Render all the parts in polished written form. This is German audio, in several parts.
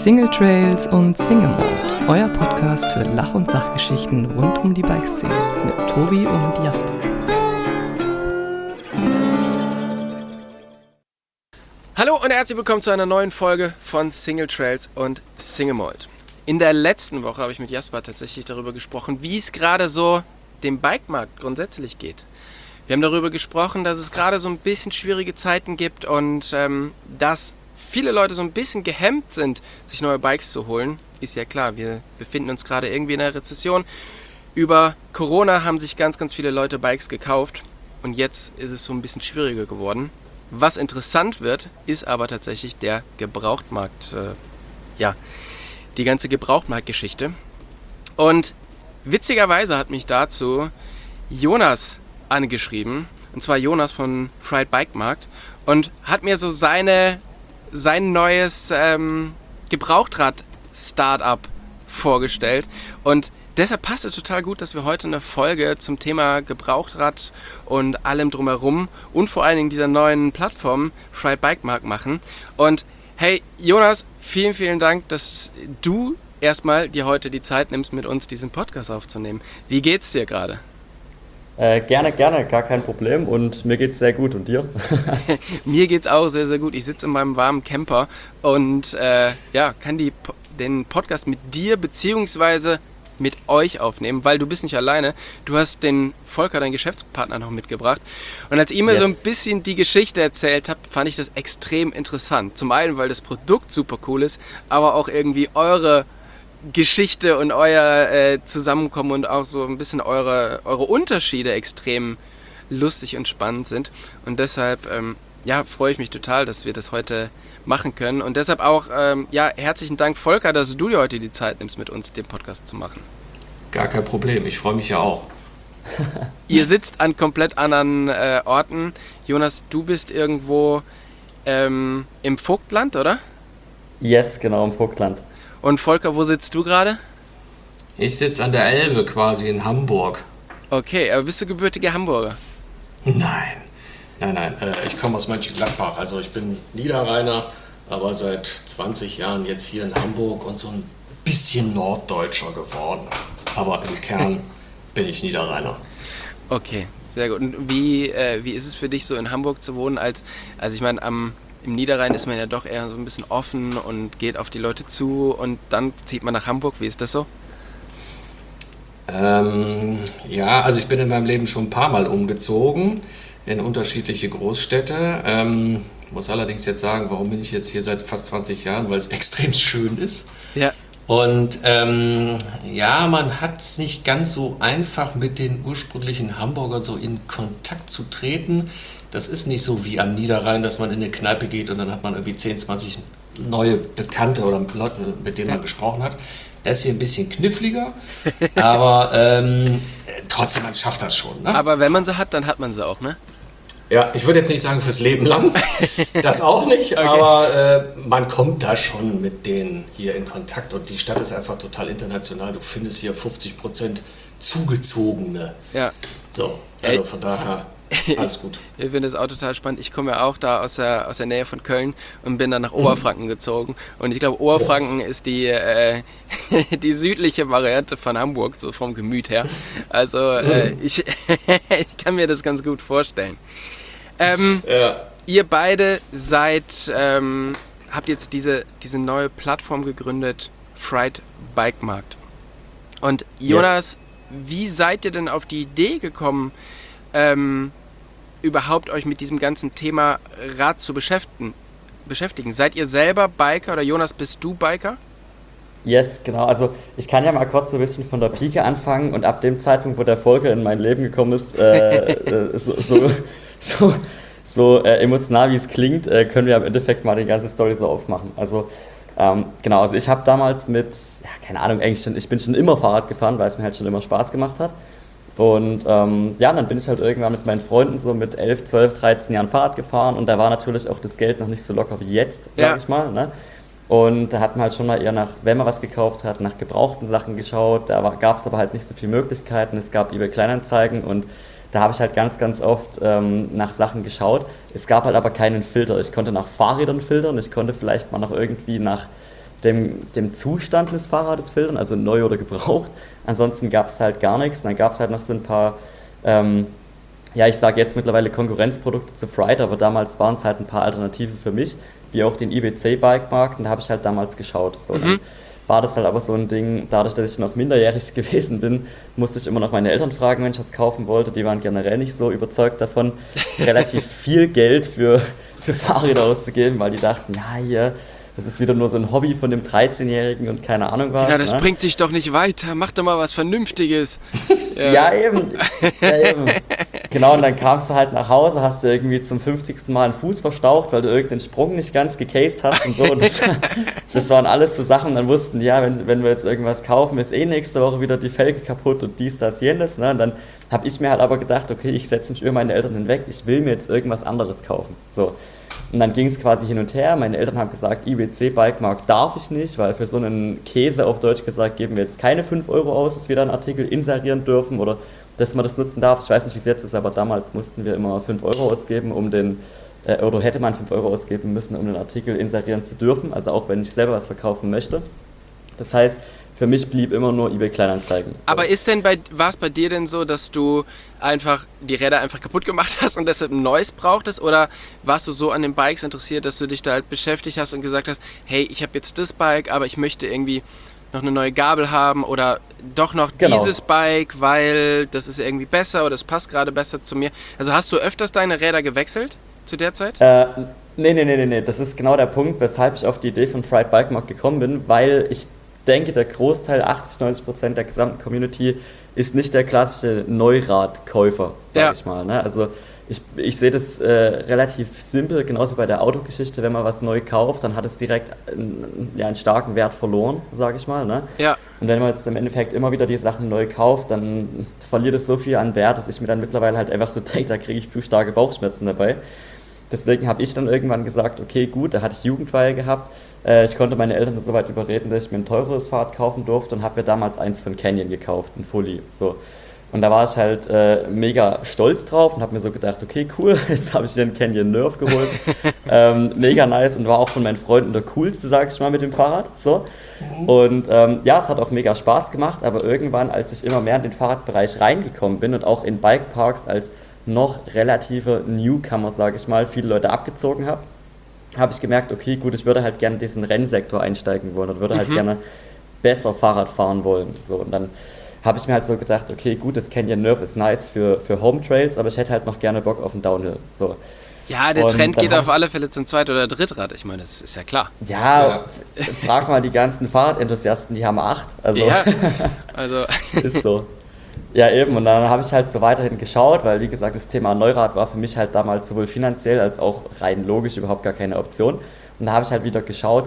Single Trails und Single Mode, euer Podcast für Lach- und Sachgeschichten rund um die Bikeszene mit Tobi und Jasper. Hallo und herzlich willkommen zu einer neuen Folge von Single Trails und Single Mode. In der letzten Woche habe ich mit Jasper tatsächlich darüber gesprochen, wie es gerade so dem Bikemarkt grundsätzlich geht. Wir haben darüber gesprochen, dass es gerade so ein bisschen schwierige Zeiten gibt und dass viele Leute so ein bisschen gehemmt sind, sich neue Bikes zu holen. Ist ja klar, wir befinden uns gerade irgendwie in einer Rezession. Über Corona haben sich ganz viele Leute Bikes gekauft und jetzt ist es so ein bisschen schwieriger geworden. Was interessant wird, ist aber tatsächlich der Gebrauchtmarkt, die ganze Gebrauchtmarktgeschichte. Und witzigerweise hat mich dazu Jonas angeschrieben, und zwar Jonas von Fried Bike Markt, und hat mir so sein neues Gebrauchtrad-Startup vorgestellt. Und deshalb passt es total gut, dass wir heute eine Folge zum Thema Gebrauchtrad und allem drumherum und vor allen Dingen dieser neuen Plattform Fried Bike Markt machen. Und hey Jonas, vielen Dank, dass du erstmal dir heute die Zeit nimmst, mit uns diesen Podcast aufzunehmen. Wie geht's dir gerade? Gerne, gar kein Problem und mir geht's sehr gut und dir? Mir geht's auch sehr gut. Ich sitze in meinem warmen Camper und kann den Podcast mit dir beziehungsweise mit euch aufnehmen, weil du bist nicht alleine. Du hast den Volker, deinen Geschäftspartner, noch mitgebracht. Und als ihr mir so ein bisschen die Geschichte erzählt habt, fand ich das extrem interessant. Zum einen, weil das Produkt super cool ist, aber auch irgendwie eure Geschichte und euer Zusammenkommen und auch so ein bisschen eure Unterschiede extrem lustig und spannend sind. Und deshalb freue ich mich total, dass wir das heute machen können. Und deshalb auch herzlichen Dank, Volker, dass du dir heute die Zeit nimmst, mit uns den Podcast zu machen. Gar kein Problem, ich freue mich ja auch. Ihr sitzt an komplett anderen Orten. Jonas, du bist irgendwo im Vogtland, oder? Yes, genau, im Vogtland. Und Volker, wo sitzt du gerade? Ich sitze an der Elbe quasi in Hamburg. Okay, aber bist du gebürtiger Hamburger? Nein, ich komme aus Mönchengladbach. Also ich bin Niederrheiner, aber seit 20 Jahren jetzt hier in Hamburg und so ein bisschen Norddeutscher geworden. Aber im Kern bin ich Niederrheiner. Okay, sehr gut. Und wie ist es für dich, so in Hamburg zu wohnen? Also ich meine, im Niederrhein ist man ja doch eher so ein bisschen offen und geht auf die Leute zu und dann zieht man nach Hamburg. Wie ist das so? Also ich bin in meinem Leben schon ein paar Mal umgezogen in unterschiedliche Großstädte. Muss allerdings jetzt sagen, warum bin ich jetzt hier seit fast 20 Jahren? Weil es extrem schön ist. Ja. Und man hat es nicht ganz so einfach, mit den ursprünglichen Hamburgern so in Kontakt zu treten. Das ist nicht so wie am Niederrhein, dass man in eine Kneipe geht und dann hat man irgendwie 10, 20 neue Bekannte oder Leute, mit denen man gesprochen hat. Das ist hier ein bisschen kniffliger, aber trotzdem, man schafft das schon. Ne? Aber wenn man sie hat, dann hat man sie auch, ne? Ja, ich würde jetzt nicht sagen fürs Leben lang, das auch nicht, okay. Aber man kommt da schon mit denen hier in Kontakt und die Stadt ist einfach total international. Du findest hier 50% Zugezogene. Ja. So, also von daher alles gut. Ich finde das auch total spannend. Ich komme ja auch da aus der Nähe von Köln und bin dann nach Oberfranken gezogen. Und ich glaube, Oberfranken ist die südliche Variante von Hamburg, so vom Gemüt her. Also ich kann mir das ganz gut vorstellen. Ihr beide habt jetzt diese neue Plattform gegründet, Fried Bike Markt. Und Jonas, wie seid ihr denn auf die Idee gekommen, überhaupt euch mit diesem ganzen Thema Rad zu beschäftigen? Seid ihr selber Biker oder Jonas, bist du Biker? Yes, genau. Also ich kann ja mal kurz so ein bisschen von der Pike anfangen und ab dem Zeitpunkt, wo der Volker in mein Leben gekommen ist, so emotional wie es klingt, können wir im Endeffekt mal die ganze Story so aufmachen. Also also ich habe damals ich bin schon immer Fahrrad gefahren, weil es mir halt schon immer Spaß gemacht hat. Und dann bin ich halt irgendwann mit meinen Freunden so mit 11, 12, 13 Jahren Fahrrad gefahren und da war natürlich auch das Geld noch nicht so locker wie jetzt, sag ich mal. Ne? Und da hat man halt schon mal eher wenn man was gekauft hat, nach gebrauchten Sachen geschaut. Da gab es aber halt nicht so viele Möglichkeiten. Es gab eBay Kleinanzeigen und da habe ich halt ganz oft nach Sachen geschaut. Es gab halt aber keinen Filter. Ich konnte nach Fahrrädern filtern, ich konnte vielleicht mal noch irgendwie nach dem Zustand des Fahrrades filtern, also neu oder gebraucht. Ansonsten gab es halt gar nichts. Und dann gab es halt noch so ein paar, ich sage jetzt mittlerweile Konkurrenzprodukte zu Fright, aber damals waren es halt ein paar Alternativen für mich, wie auch den IBC-Bike-Markt, und da habe ich halt damals geschaut. So, dann war das halt aber so ein Ding, dadurch, dass ich noch minderjährig gewesen bin, musste ich immer noch meine Eltern fragen, wenn ich das kaufen wollte. Die waren generell nicht so überzeugt davon, relativ viel Geld für Fahrräder auszugeben, weil die dachten, ja, hier, das ist wieder nur so ein Hobby von dem 13-Jährigen und keine Ahnung was. Ja, das bringt dich doch nicht weiter. Mach doch mal was Vernünftiges. Ja, eben. Genau, und dann kamst du halt nach Hause, hast du irgendwie zum 50. Mal einen Fuß verstaucht, weil du irgendeinen Sprung nicht ganz gecased hast und so. Und das waren alles so Sachen, dann wussten die, ja, wenn wir jetzt irgendwas kaufen, ist nächste Woche wieder die Felge kaputt und dies, das, jenes. Ne? Und dann habe ich mir halt aber gedacht, okay, ich setze mich über meine Eltern hinweg, ich will mir jetzt irgendwas anderes kaufen. So. Und dann ging es quasi hin und her. Meine Eltern haben gesagt, IBC-Bikemarkt darf ich nicht, weil für so einen Käse, auf Deutsch gesagt, geben wir jetzt keine 5 Euro aus, dass wir da einen Artikel inserieren dürfen oder dass man das nutzen darf. Ich weiß nicht, wie es jetzt ist, aber damals mussten wir immer 5 Euro ausgeben, oder hätte man 5 Euro ausgeben müssen, um den Artikel inserieren zu dürfen, also auch wenn ich selber was verkaufen möchte. Das heißt, für mich blieb immer nur eBay Kleinanzeigen. So. Aber war es bei dir denn so, dass du einfach die Räder einfach kaputt gemacht hast und deshalb ein neues brauchtest? Oder warst du so an den Bikes interessiert, dass du dich da halt beschäftigt hast und gesagt hast, hey, ich habe jetzt das Bike, aber ich möchte irgendwie noch eine neue Gabel haben oder doch noch dieses Bike, weil das ist irgendwie besser oder das passt gerade besser zu mir. Also hast du öfters deine Räder gewechselt zu der Zeit? Nee. Das ist genau der Punkt, weshalb ich auf die Idee von Fright Bikemarkt gekommen bin, weil ich denke, der Großteil, 80-90% der gesamten Community ist nicht der klassische Neuradkäufer, sag ich mal. Ne? Also ich sehe das relativ simpel, genauso bei der Autogeschichte, wenn man was neu kauft, dann hat es direkt einen starken Wert verloren, sag ich mal. Ne? Ja. Und wenn man jetzt im Endeffekt immer wieder die Sachen neu kauft, dann verliert es so viel an Wert, dass ich mir dann mittlerweile halt einfach so denke, da kriege ich zu starke Bauchschmerzen dabei. Deswegen habe ich dann irgendwann gesagt, okay, gut, da hatte ich Jugendweihe gehabt. Ich konnte meine Eltern so weit überreden, dass ich mir ein teureres Fahrrad kaufen durfte und habe mir damals eins von Canyon gekauft, ein Fully. So. Und da war ich halt mega stolz drauf und habe mir so gedacht, okay, cool, jetzt habe ich den Canyon Nerf geholt. Mega nice und war auch von meinen Freunden der coolste, sag ich mal, mit dem Fahrrad. So. Und es hat auch mega Spaß gemacht, aber irgendwann, als ich immer mehr in den Fahrradbereich reingekommen bin und auch in Bikeparks als noch relative Newcomer, sage ich mal, viele Leute abgezogen habe ich gemerkt, okay, gut, ich würde halt gerne in diesen Rennsektor einsteigen wollen und würde halt gerne besser Fahrrad fahren wollen. So, und dann habe ich mir halt so gedacht, okay, gut, das Canyon Nerf ist nice für Home Trails, aber ich hätte halt noch gerne Bock auf einen Downhill. So. Ja, der Trend geht auf alle Fälle zum Zweit- oder Drittrad, ich meine, das ist ja klar. Ja, frag mal die ganzen Fahrradenthusiasten, die haben 8. Also, ja, also. Ist so. Ja, eben, und dann habe ich halt so weiterhin geschaut, weil, wie gesagt, das Thema Neurad war für mich halt damals sowohl finanziell als auch rein logisch überhaupt gar keine Option. Und da habe ich halt wieder geschaut.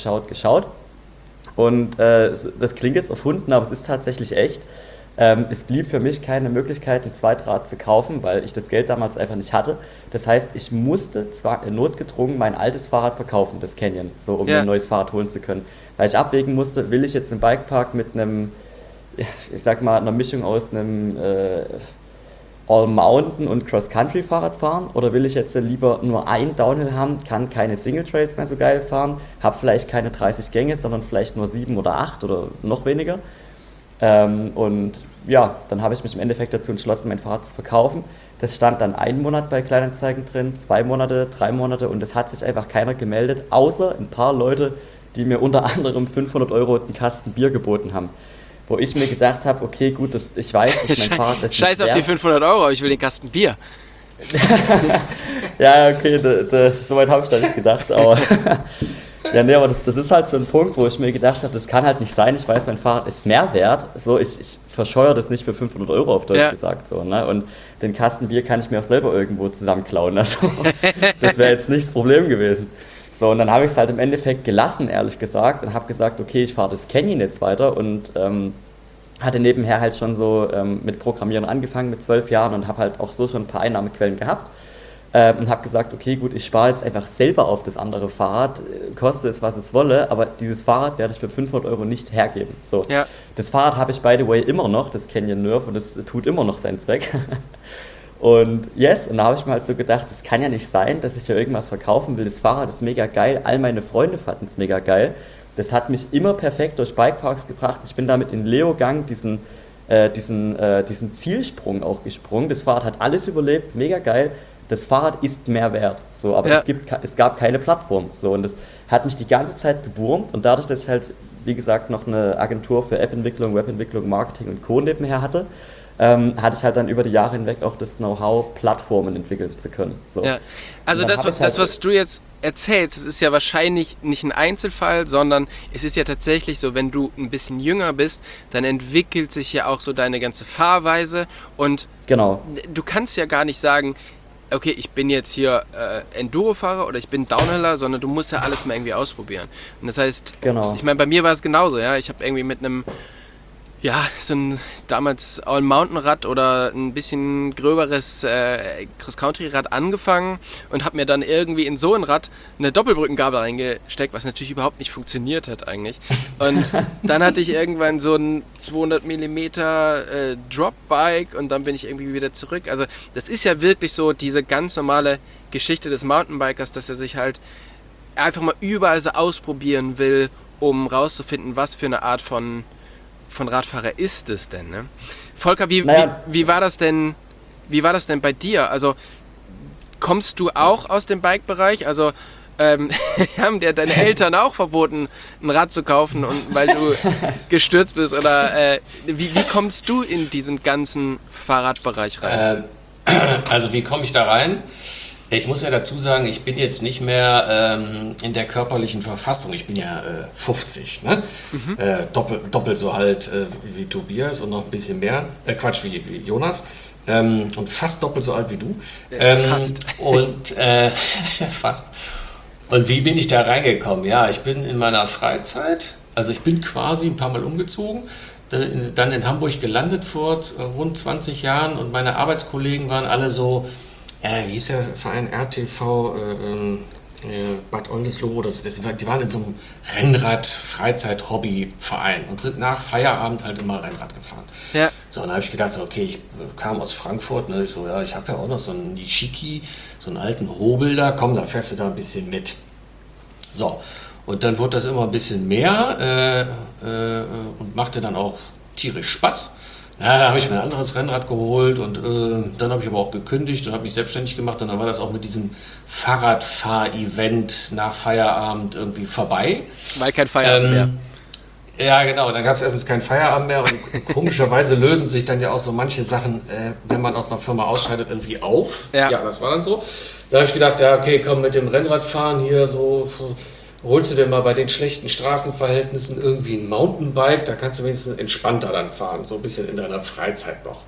Und das klingt jetzt erfunden, aber es ist tatsächlich echt. Es blieb für mich keine Möglichkeit, ein Zweitrad zu kaufen, weil ich das Geld damals einfach nicht hatte. Das heißt, ich musste zwar notgedrungen mein altes Fahrrad verkaufen, das Canyon, so um mir ein neues Fahrrad holen zu können. Weil ich abwägen musste, will ich jetzt im Bikepark mit einem, ich sag mal, einer Mischung aus einem All-Mountain- und Cross-Country-Fahrrad fahren oder will ich jetzt lieber nur ein Downhill haben, kann keine Single-Trails mehr so geil fahren, habe vielleicht keine 30 Gänge, sondern vielleicht nur 7 oder 8 oder noch weniger. Und ja, dann habe ich mich im Endeffekt dazu entschlossen, mein Fahrrad zu verkaufen. Das stand dann 1 Monat bei Kleinanzeigen drin, 2 Monate, 3 Monate und es hat sich einfach keiner gemeldet, außer ein paar Leute, die mir unter anderem 500 € einen Kasten Bier geboten haben. Wo ich mir gedacht habe, okay, gut, ich weiß, dass mein Fahrrad das Scheiß auf die 500 €, aber ich will den Kasten Bier. Ja, okay, so weit habe ich da nicht gedacht, aber ja, nee, aber das ist halt so ein Punkt, wo ich mir gedacht habe, das kann halt nicht sein, ich weiß, mein Fahrrad ist mehr wert, so, ich verscheuere das nicht für 500 € auf Deutsch gesagt, so, ne, und den Kasten Bier kann ich mir auch selber irgendwo zusammenklauen, also das wäre jetzt nicht das Problem gewesen. So, und dann habe ich es halt im Endeffekt gelassen, ehrlich gesagt, und habe gesagt, okay, ich fahre das Canyon jetzt weiter und hatte nebenher halt schon so mit Programmieren angefangen mit 12 Jahren und habe halt auch so schon ein paar Einnahmequellen gehabt und habe gesagt, okay, gut, ich spare jetzt einfach selber auf das andere Fahrrad, koste es, was es wolle, aber dieses Fahrrad werde ich für 500 € nicht hergeben. So. Ja. Das Fahrrad habe ich, by the way, immer noch, das Canyon Nerf, und das tut immer noch seinen Zweck. Und und da habe ich mir halt so gedacht, das kann ja nicht sein, dass ich ja irgendwas verkaufen will. Das Fahrrad ist mega geil, all meine Freunde fanden es mega geil. das hat mich immer perfekt durch Bikeparks gebracht. Ich bin damit in Leogang diesen Zielsprung auch gesprungen. Das Fahrrad hat alles überlebt, mega geil. Das Fahrrad ist mehr wert, so, aber es gab keine Plattform. So, und das hat mich die ganze Zeit gewurmt. Und dadurch, dass ich halt, wie gesagt, noch eine Agentur für App-Entwicklung, Webentwicklung, Marketing und Co. nebenher hatte, hatte ich halt dann über die Jahre hinweg auch das Know-how, Plattformen entwickeln zu können. So. Ja. Also das, was du jetzt erzählst, das ist ja wahrscheinlich nicht ein Einzelfall, sondern es ist ja tatsächlich so, wenn du ein bisschen jünger bist, dann entwickelt sich ja auch so deine ganze Fahrweise und genau. Du kannst ja gar nicht sagen, okay, ich bin jetzt hier Enduro-Fahrer oder ich bin Downhiller, sondern du musst ja alles mal irgendwie ausprobieren. Und das heißt, Ich meine, bei mir war es genauso, ja. Ich habe irgendwie mit einem, so ein damals All-Mountain-Rad oder ein bisschen gröberes Cross-Country-Rad angefangen und habe mir dann irgendwie in so ein Rad eine Doppelbrückengabel reingesteckt, was natürlich überhaupt nicht funktioniert hat eigentlich. Und dann hatte ich irgendwann so ein 200 mm Drop-Bike und dann bin ich irgendwie wieder zurück. Also das ist ja wirklich so diese ganz normale Geschichte des Mountainbikers, dass er sich halt einfach mal überall so ausprobieren will, um rauszufinden, was für eine Art von Radfahrer ist es denn, ne? Volker, wie war das denn bei dir? Also kommst du auch aus dem Bike-Bereich? Also haben dir deine Eltern auch verboten, ein Rad zu kaufen, weil du gestürzt bist? Oder wie kommst du in diesen ganzen Fahrradbereich rein? Also wie komme ich da rein? Ich muss ja dazu sagen, ich bin jetzt nicht mehr in der körperlichen Verfassung. Ich bin ja 50, ne? Doppelt so alt wie Tobias und noch ein bisschen mehr. Wie Jonas. Und fast doppelt so alt wie du. Fast. Fast. Und wie bin ich da reingekommen? Ja, ich bin in meiner Freizeit, also ich bin quasi ein paar Mal umgezogen, dann in Hamburg gelandet vor rund 20 Jahren und meine Arbeitskollegen waren alle so, wie hieß der Verein RTV Bad Oldesloe oder so, die waren in so einem Rennrad-Freizeit-Hobby-Verein und sind nach Feierabend halt immer Rennrad gefahren. Ja. So, und dann habe ich gedacht, so, okay, ich kam aus Frankfurt, ne, ich habe ja auch noch so einen Nishiki, so einen alten Hobel da, komm, da fährst du da ein bisschen mit. So, und dann wurde das immer ein bisschen mehr und machte dann auch tierisch Spaß. Da habe ich mir ein anderes Rennrad geholt und dann habe ich aber auch gekündigt und habe mich selbstständig gemacht und dann war das auch mit diesem Fahrradfahr-Event nach Feierabend irgendwie vorbei. Weil kein Feierabend mehr. Ja, genau, dann gab es erstens keinen Feierabend mehr und komischerweise lösen sich dann ja auch so manche Sachen, wenn man aus einer Firma ausscheidet, irgendwie auf. Ja, das war dann so. Da habe ich gedacht, ja, okay, komm, mit dem Rennradfahren hier so... Holst du dir mal bei den schlechten Straßenverhältnissen irgendwie ein Mountainbike, da kannst du wenigstens entspannter dann fahren, so ein bisschen in deiner Freizeit noch.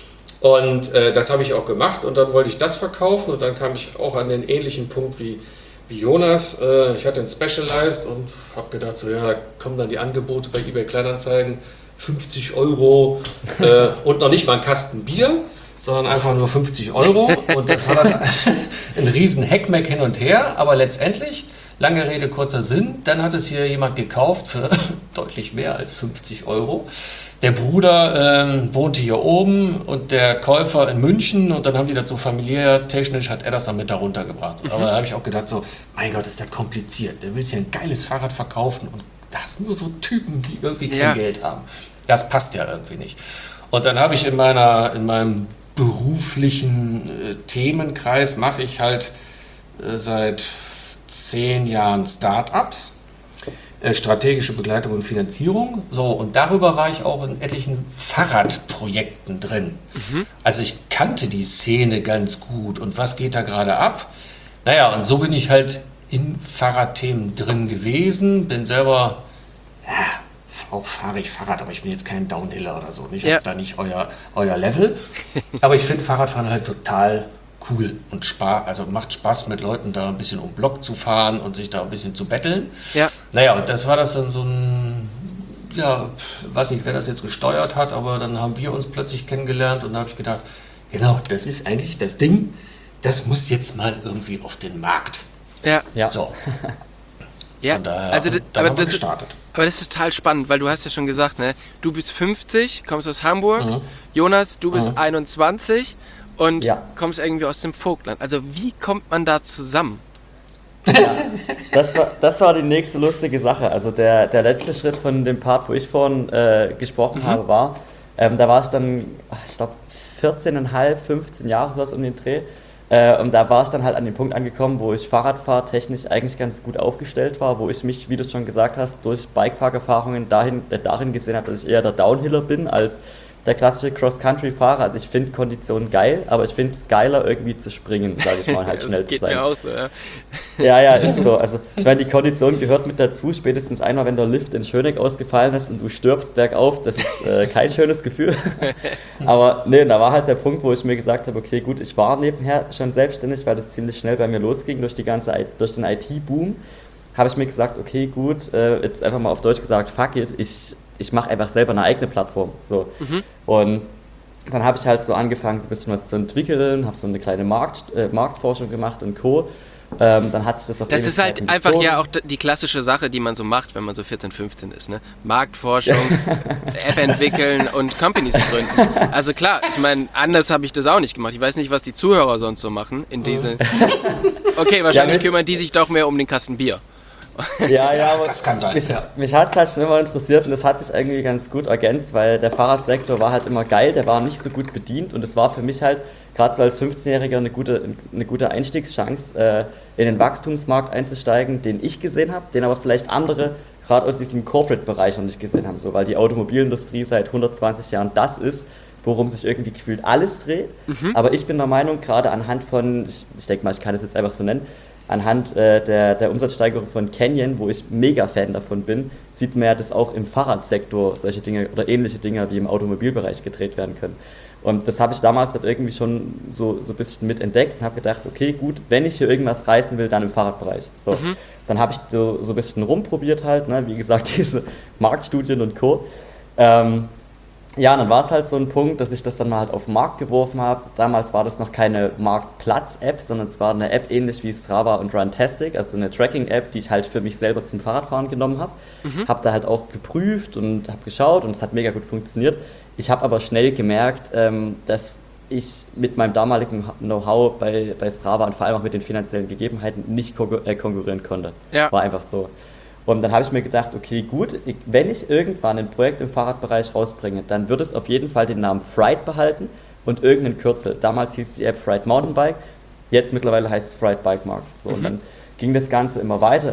Und das habe ich auch gemacht und dann wollte ich das verkaufen und dann kam ich auch an den ähnlichen Punkt wie Jonas. Ich hatte ein Specialized und habe gedacht, so ja, da kommen dann die Angebote bei eBay Kleinanzeigen, 50 € und noch nicht mal ein Kasten Bier, sondern einfach nur 50 € und das war dann ein riesen Heckmeck hin und her, aber letztendlich... Lange Rede, kurzer Sinn, dann hat es hier jemand gekauft für deutlich mehr als 50 €. Der Bruder wohnte hier oben und der Käufer in München und dann haben die das so familiär, technisch hat er das dann mit da runtergebracht. Aber da habe ich auch gedacht so, mein Gott, ist das kompliziert. Der will sich ein geiles Fahrrad verkaufen und da hast nur so Typen, die irgendwie kein Geld haben. Das passt ja irgendwie nicht. Und dann habe ich in meinem beruflichen Themenkreis mache ich halt seit 10 Jahren Startups, strategische Begleitung und Finanzierung. So, und darüber war ich auch in etlichen Fahrradprojekten drin. Also ich kannte die Szene ganz gut und was geht da gerade ab? Naja, und so bin ich halt in Fahrradthemen drin gewesen, bin selber, auch fahre ich Fahrrad, aber ich bin jetzt kein Downhiller oder so. Ich habe da nicht euer Level. Aber ich finde Fahrradfahren halt total cool und macht Spaß mit Leuten da ein bisschen um Block zu fahren und sich da ein bisschen zu betteln. Ja. Naja, und das war das dann so ein, weiß nicht, wer das jetzt gesteuert hat, aber dann haben wir uns plötzlich kennengelernt und da habe ich gedacht, genau, das ist eigentlich das Ding, das muss jetzt mal irgendwie auf den Markt. Ja. So. Ja, von daher, also dann haben wir gestartet. Aber das ist total spannend, weil du hast ja schon gesagt, ne, du bist 50, kommst aus Hamburg, Jonas, du bist 21 und kommst irgendwie aus dem Vogtland. Also wie kommt man da zusammen? Das war die nächste lustige Sache. Also der letzte Schritt von dem Part, wo ich vorhin gesprochen habe, war, da war ich dann, ich glaube, 14,5, 15 Jahre sowas um den Dreh. Und da war ich dann halt an dem Punkt angekommen, wo ich Fahrradfahrtechnisch eigentlich ganz gut aufgestellt war, wo ich mich, wie du schon gesagt hast, durch Bikepark-Erfahrungen darin gesehen habe, dass ich eher der Downhiller bin als der klassische Cross-Country-Fahrer. Also ich finde Kondition geil, aber ich finde es geiler irgendwie zu springen, sage ich mal, halt schnell zu sein. Das geht mir auch so, ja. Ja, ist so. Also ich meine, die Kondition gehört mit dazu. Spätestens einmal, wenn der Lift in Schöneck ausgefallen ist und du stirbst bergauf, das ist kein schönes Gefühl. Aber nee, da war halt der Punkt, wo ich mir gesagt habe, okay, gut, ich war nebenher schon selbstständig, weil das ziemlich schnell bei mir losging durch den IT-Boom. Habe ich mir gesagt, okay, gut, jetzt einfach mal auf Deutsch gesagt, fuck it, ich mache einfach selber eine eigene Plattform. So. Und dann habe ich halt so angefangen, so ein bisschen was zu entwickeln, habe so eine kleine Marktforschung gemacht und Co. Dann hat sich das auf Das ist halt einfach ja auch die klassische Sache, die man so macht, wenn man so 14, 15 ist. Ne? Marktforschung, App entwickeln und Companies gründen. Also klar, ich meine, anders habe ich das auch nicht gemacht. Ich weiß nicht, was die Zuhörer sonst so machen. Okay, wahrscheinlich kümmern die sich doch mehr um den Kasten Bier. Ja, aber das kann sein. Mich hat es halt schon immer interessiert und das hat sich irgendwie ganz gut ergänzt, weil der Fahrradsektor war halt immer geil, der war nicht so gut bedient und es war für mich halt, gerade so als 15-Jähriger, eine gute Einstiegschance, in den Wachstumsmarkt einzusteigen, den ich gesehen habe, den aber vielleicht andere gerade aus diesem Corporate-Bereich noch nicht gesehen haben, so, weil die Automobilindustrie seit 120 Jahren das ist, worum sich irgendwie gefühlt alles dreht. Aber ich bin der Meinung, gerade anhand von, ich denke mal, ich kann es jetzt einfach so nennen, anhand der Umsatzsteigerung von Canyon, wo ich mega Fan davon bin, sieht man ja, dass auch im Fahrradsektor solche Dinge oder ähnliche Dinge wie im Automobilbereich gedreht werden können. Und das habe ich damals halt irgendwie schon so ein bisschen mit entdeckt und habe gedacht, okay, gut, wenn ich hier irgendwas reißen will, dann im Fahrradbereich. So. Dann habe ich so ein bisschen rumprobiert halt, ne? Wie gesagt, diese Marktstudien und Co. Ja, dann war es halt so ein Punkt, dass ich das dann mal halt auf den Markt geworfen habe. Damals war das noch keine Marktplatz-App, sondern es war eine App ähnlich wie Strava und Runtastic, also eine Tracking-App, die ich halt für mich selber zum Fahrradfahren genommen habe. Habe da halt auch geprüft und habe geschaut und es hat mega gut funktioniert. Ich habe aber schnell gemerkt, dass ich mit meinem damaligen Know-how bei Strava und vor allem auch mit den finanziellen Gegebenheiten nicht konkurrieren konnte. Ja. War einfach so. Und dann habe ich mir gedacht, okay, gut, wenn ich irgendwann ein Projekt im Fahrradbereich rausbringe, dann wird es auf jeden Fall den Namen Fright behalten und irgendeinen Kürzel. Damals hieß die App Fright Mountainbike, jetzt mittlerweile heißt es Fright Bike Markt. So, und dann ging das Ganze immer weiter.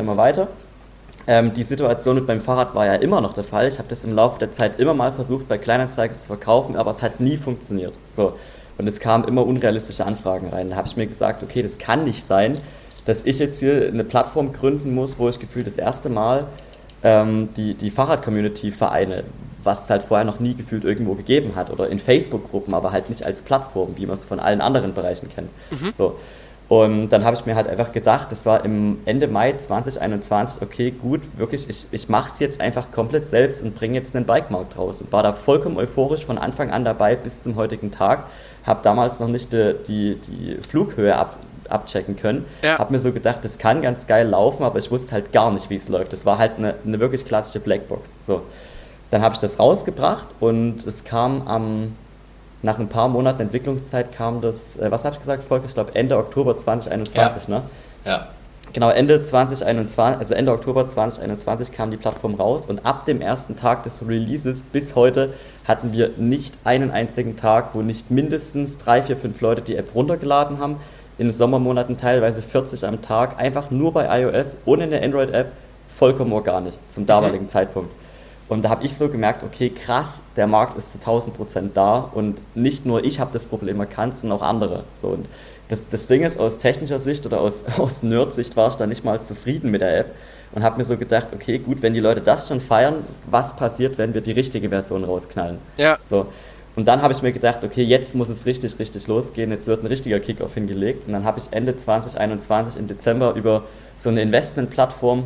Die Situation mit meinem Fahrrad war ja immer noch der Fall. Ich habe das im Laufe der Zeit immer mal versucht, bei Kleinanzeigen zu verkaufen, aber es hat nie funktioniert. So. Und es kamen immer unrealistische Anfragen rein. Da habe ich mir gesagt, okay, das kann nicht sein, dass ich jetzt hier eine Plattform gründen muss, wo ich gefühlt das erste Mal die Fahrrad-Community vereine, was es halt vorher noch nie gefühlt irgendwo gegeben hat oder in Facebook-Gruppen, aber halt nicht als Plattform, wie man es von allen anderen Bereichen kennt. So. Und dann habe ich mir halt einfach gedacht, das war im Ende Mai 2021, okay, gut, wirklich, ich mache es jetzt einfach komplett selbst und bringe jetzt einen Bikemarkt raus und war da vollkommen euphorisch von Anfang an dabei bis zum heutigen Tag, habe damals noch nicht die Flughöhe abchecken können. Ja. Habe mir so gedacht, das kann ganz geil laufen, aber ich wusste halt gar nicht, wie es läuft. Das war halt eine wirklich klassische Blackbox. So. Dann habe ich das rausgebracht und es kam nach ein paar Monaten Entwicklungszeit kam das, was habe ich gesagt, Volker? Ich glaube Ende Oktober 2021, ne? Ja. Genau, Ende Oktober 2021 kam die Plattform raus und ab dem ersten Tag des Releases bis heute hatten wir nicht einen einzigen Tag, wo nicht mindestens 3, 4, 5 Leute die App runtergeladen haben. In den Sommermonaten teilweise 40 am Tag, einfach nur bei iOS, ohne eine Android-App, vollkommen organisch zum damaligen Zeitpunkt. Und da habe ich so gemerkt, okay, krass, der Markt ist zu 1000% da und nicht nur ich habe das Problem erkannt, sondern auch andere. So, und das Ding ist, aus technischer Sicht oder aus Nerd-Sicht war ich da nicht mal zufrieden mit der App und habe mir so gedacht, okay, gut, wenn die Leute das schon feiern, was passiert, wenn wir die richtige Version rausknallen? Ja. So. Und dann habe ich mir gedacht, okay, jetzt muss es richtig losgehen, jetzt wird ein richtiger Kickoff hingelegt. Und dann habe ich Ende 2021 im Dezember über so eine Investmentplattform,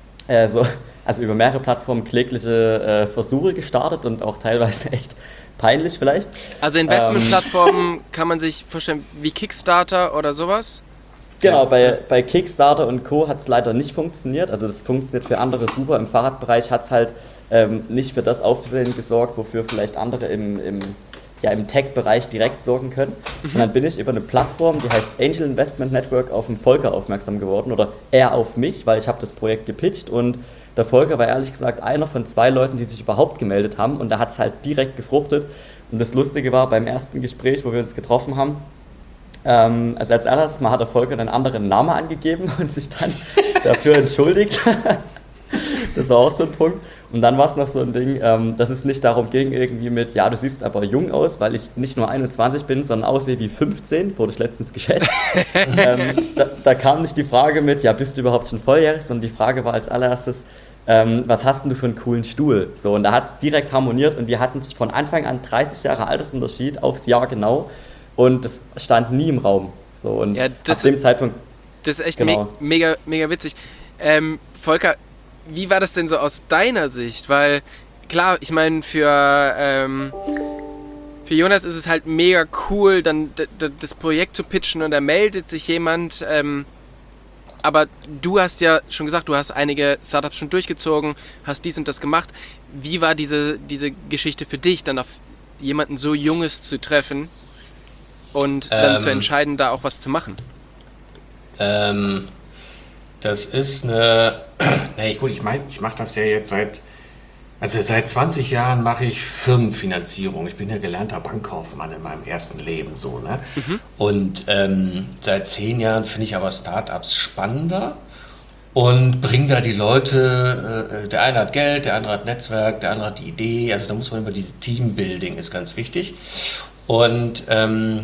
also über mehrere Plattformen klägliche Versuche gestartet und auch teilweise echt peinlich vielleicht. Also Investmentplattformen kann man sich vorstellen wie Kickstarter oder sowas? Genau, bei Kickstarter und Co. hat es leider nicht funktioniert. Also das funktioniert für andere super. Im Fahrradbereich hat es halt nicht für das Aufsehen gesorgt, wofür vielleicht andere im ja, im Tech-Bereich direkt sorgen können. Und dann bin ich über eine Plattform, die heißt Angel Investment Network, auf den Volker aufmerksam geworden oder er auf mich, weil ich habe das Projekt gepitcht und der Volker war ehrlich gesagt einer von 2 Leuten, die sich überhaupt gemeldet haben und da hat es halt direkt gefruchtet. Und das Lustige war, beim ersten Gespräch, wo wir uns getroffen haben, also als erstes Mal hat der Volker einen anderen Namen angegeben und sich dann dafür entschuldigt. Das war auch so ein Punkt. Und dann war es noch so ein Ding, dass es nicht darum ging, irgendwie mit, ja, du siehst aber jung aus, weil ich nicht nur 21 bin, sondern aussehe wie 15, wurde ich letztens geschätzt. Da kam nicht die Frage mit, ja, bist du überhaupt schon volljährig, sondern die Frage war als allererstes, was hast denn du für einen coolen Stuhl? So, und da hat es direkt harmoniert und wir hatten von Anfang an 30 Jahre Altersunterschied aufs Jahr genau und das stand nie im Raum. So, und Ja, ab dem Zeitpunkt... Das ist echt Genau. mega witzig. Volker, wie war das denn so aus deiner Sicht? Weil, klar, ich meine, für Jonas ist es halt mega cool, dann das Projekt zu pitchen und da meldet sich jemand. Aber du hast ja schon gesagt, du hast einige Startups schon durchgezogen, hast dies und das gemacht. Wie war diese Geschichte für dich, dann auf jemanden so Junges zu treffen und dann zu entscheiden, da auch was zu machen? Das ist eine... ich mache das ja jetzt seit 20 Jahren mache ich Firmenfinanzierung. Ich bin ja gelernter Bankkaufmann in meinem ersten Leben, so, ne? Und seit 10 Jahren finde ich aber Startups spannender und bringe da die Leute, der eine hat Geld, der andere hat Netzwerk, der andere hat die Idee, also da muss man immer dieses Teambuilding ist ganz wichtig. Und dann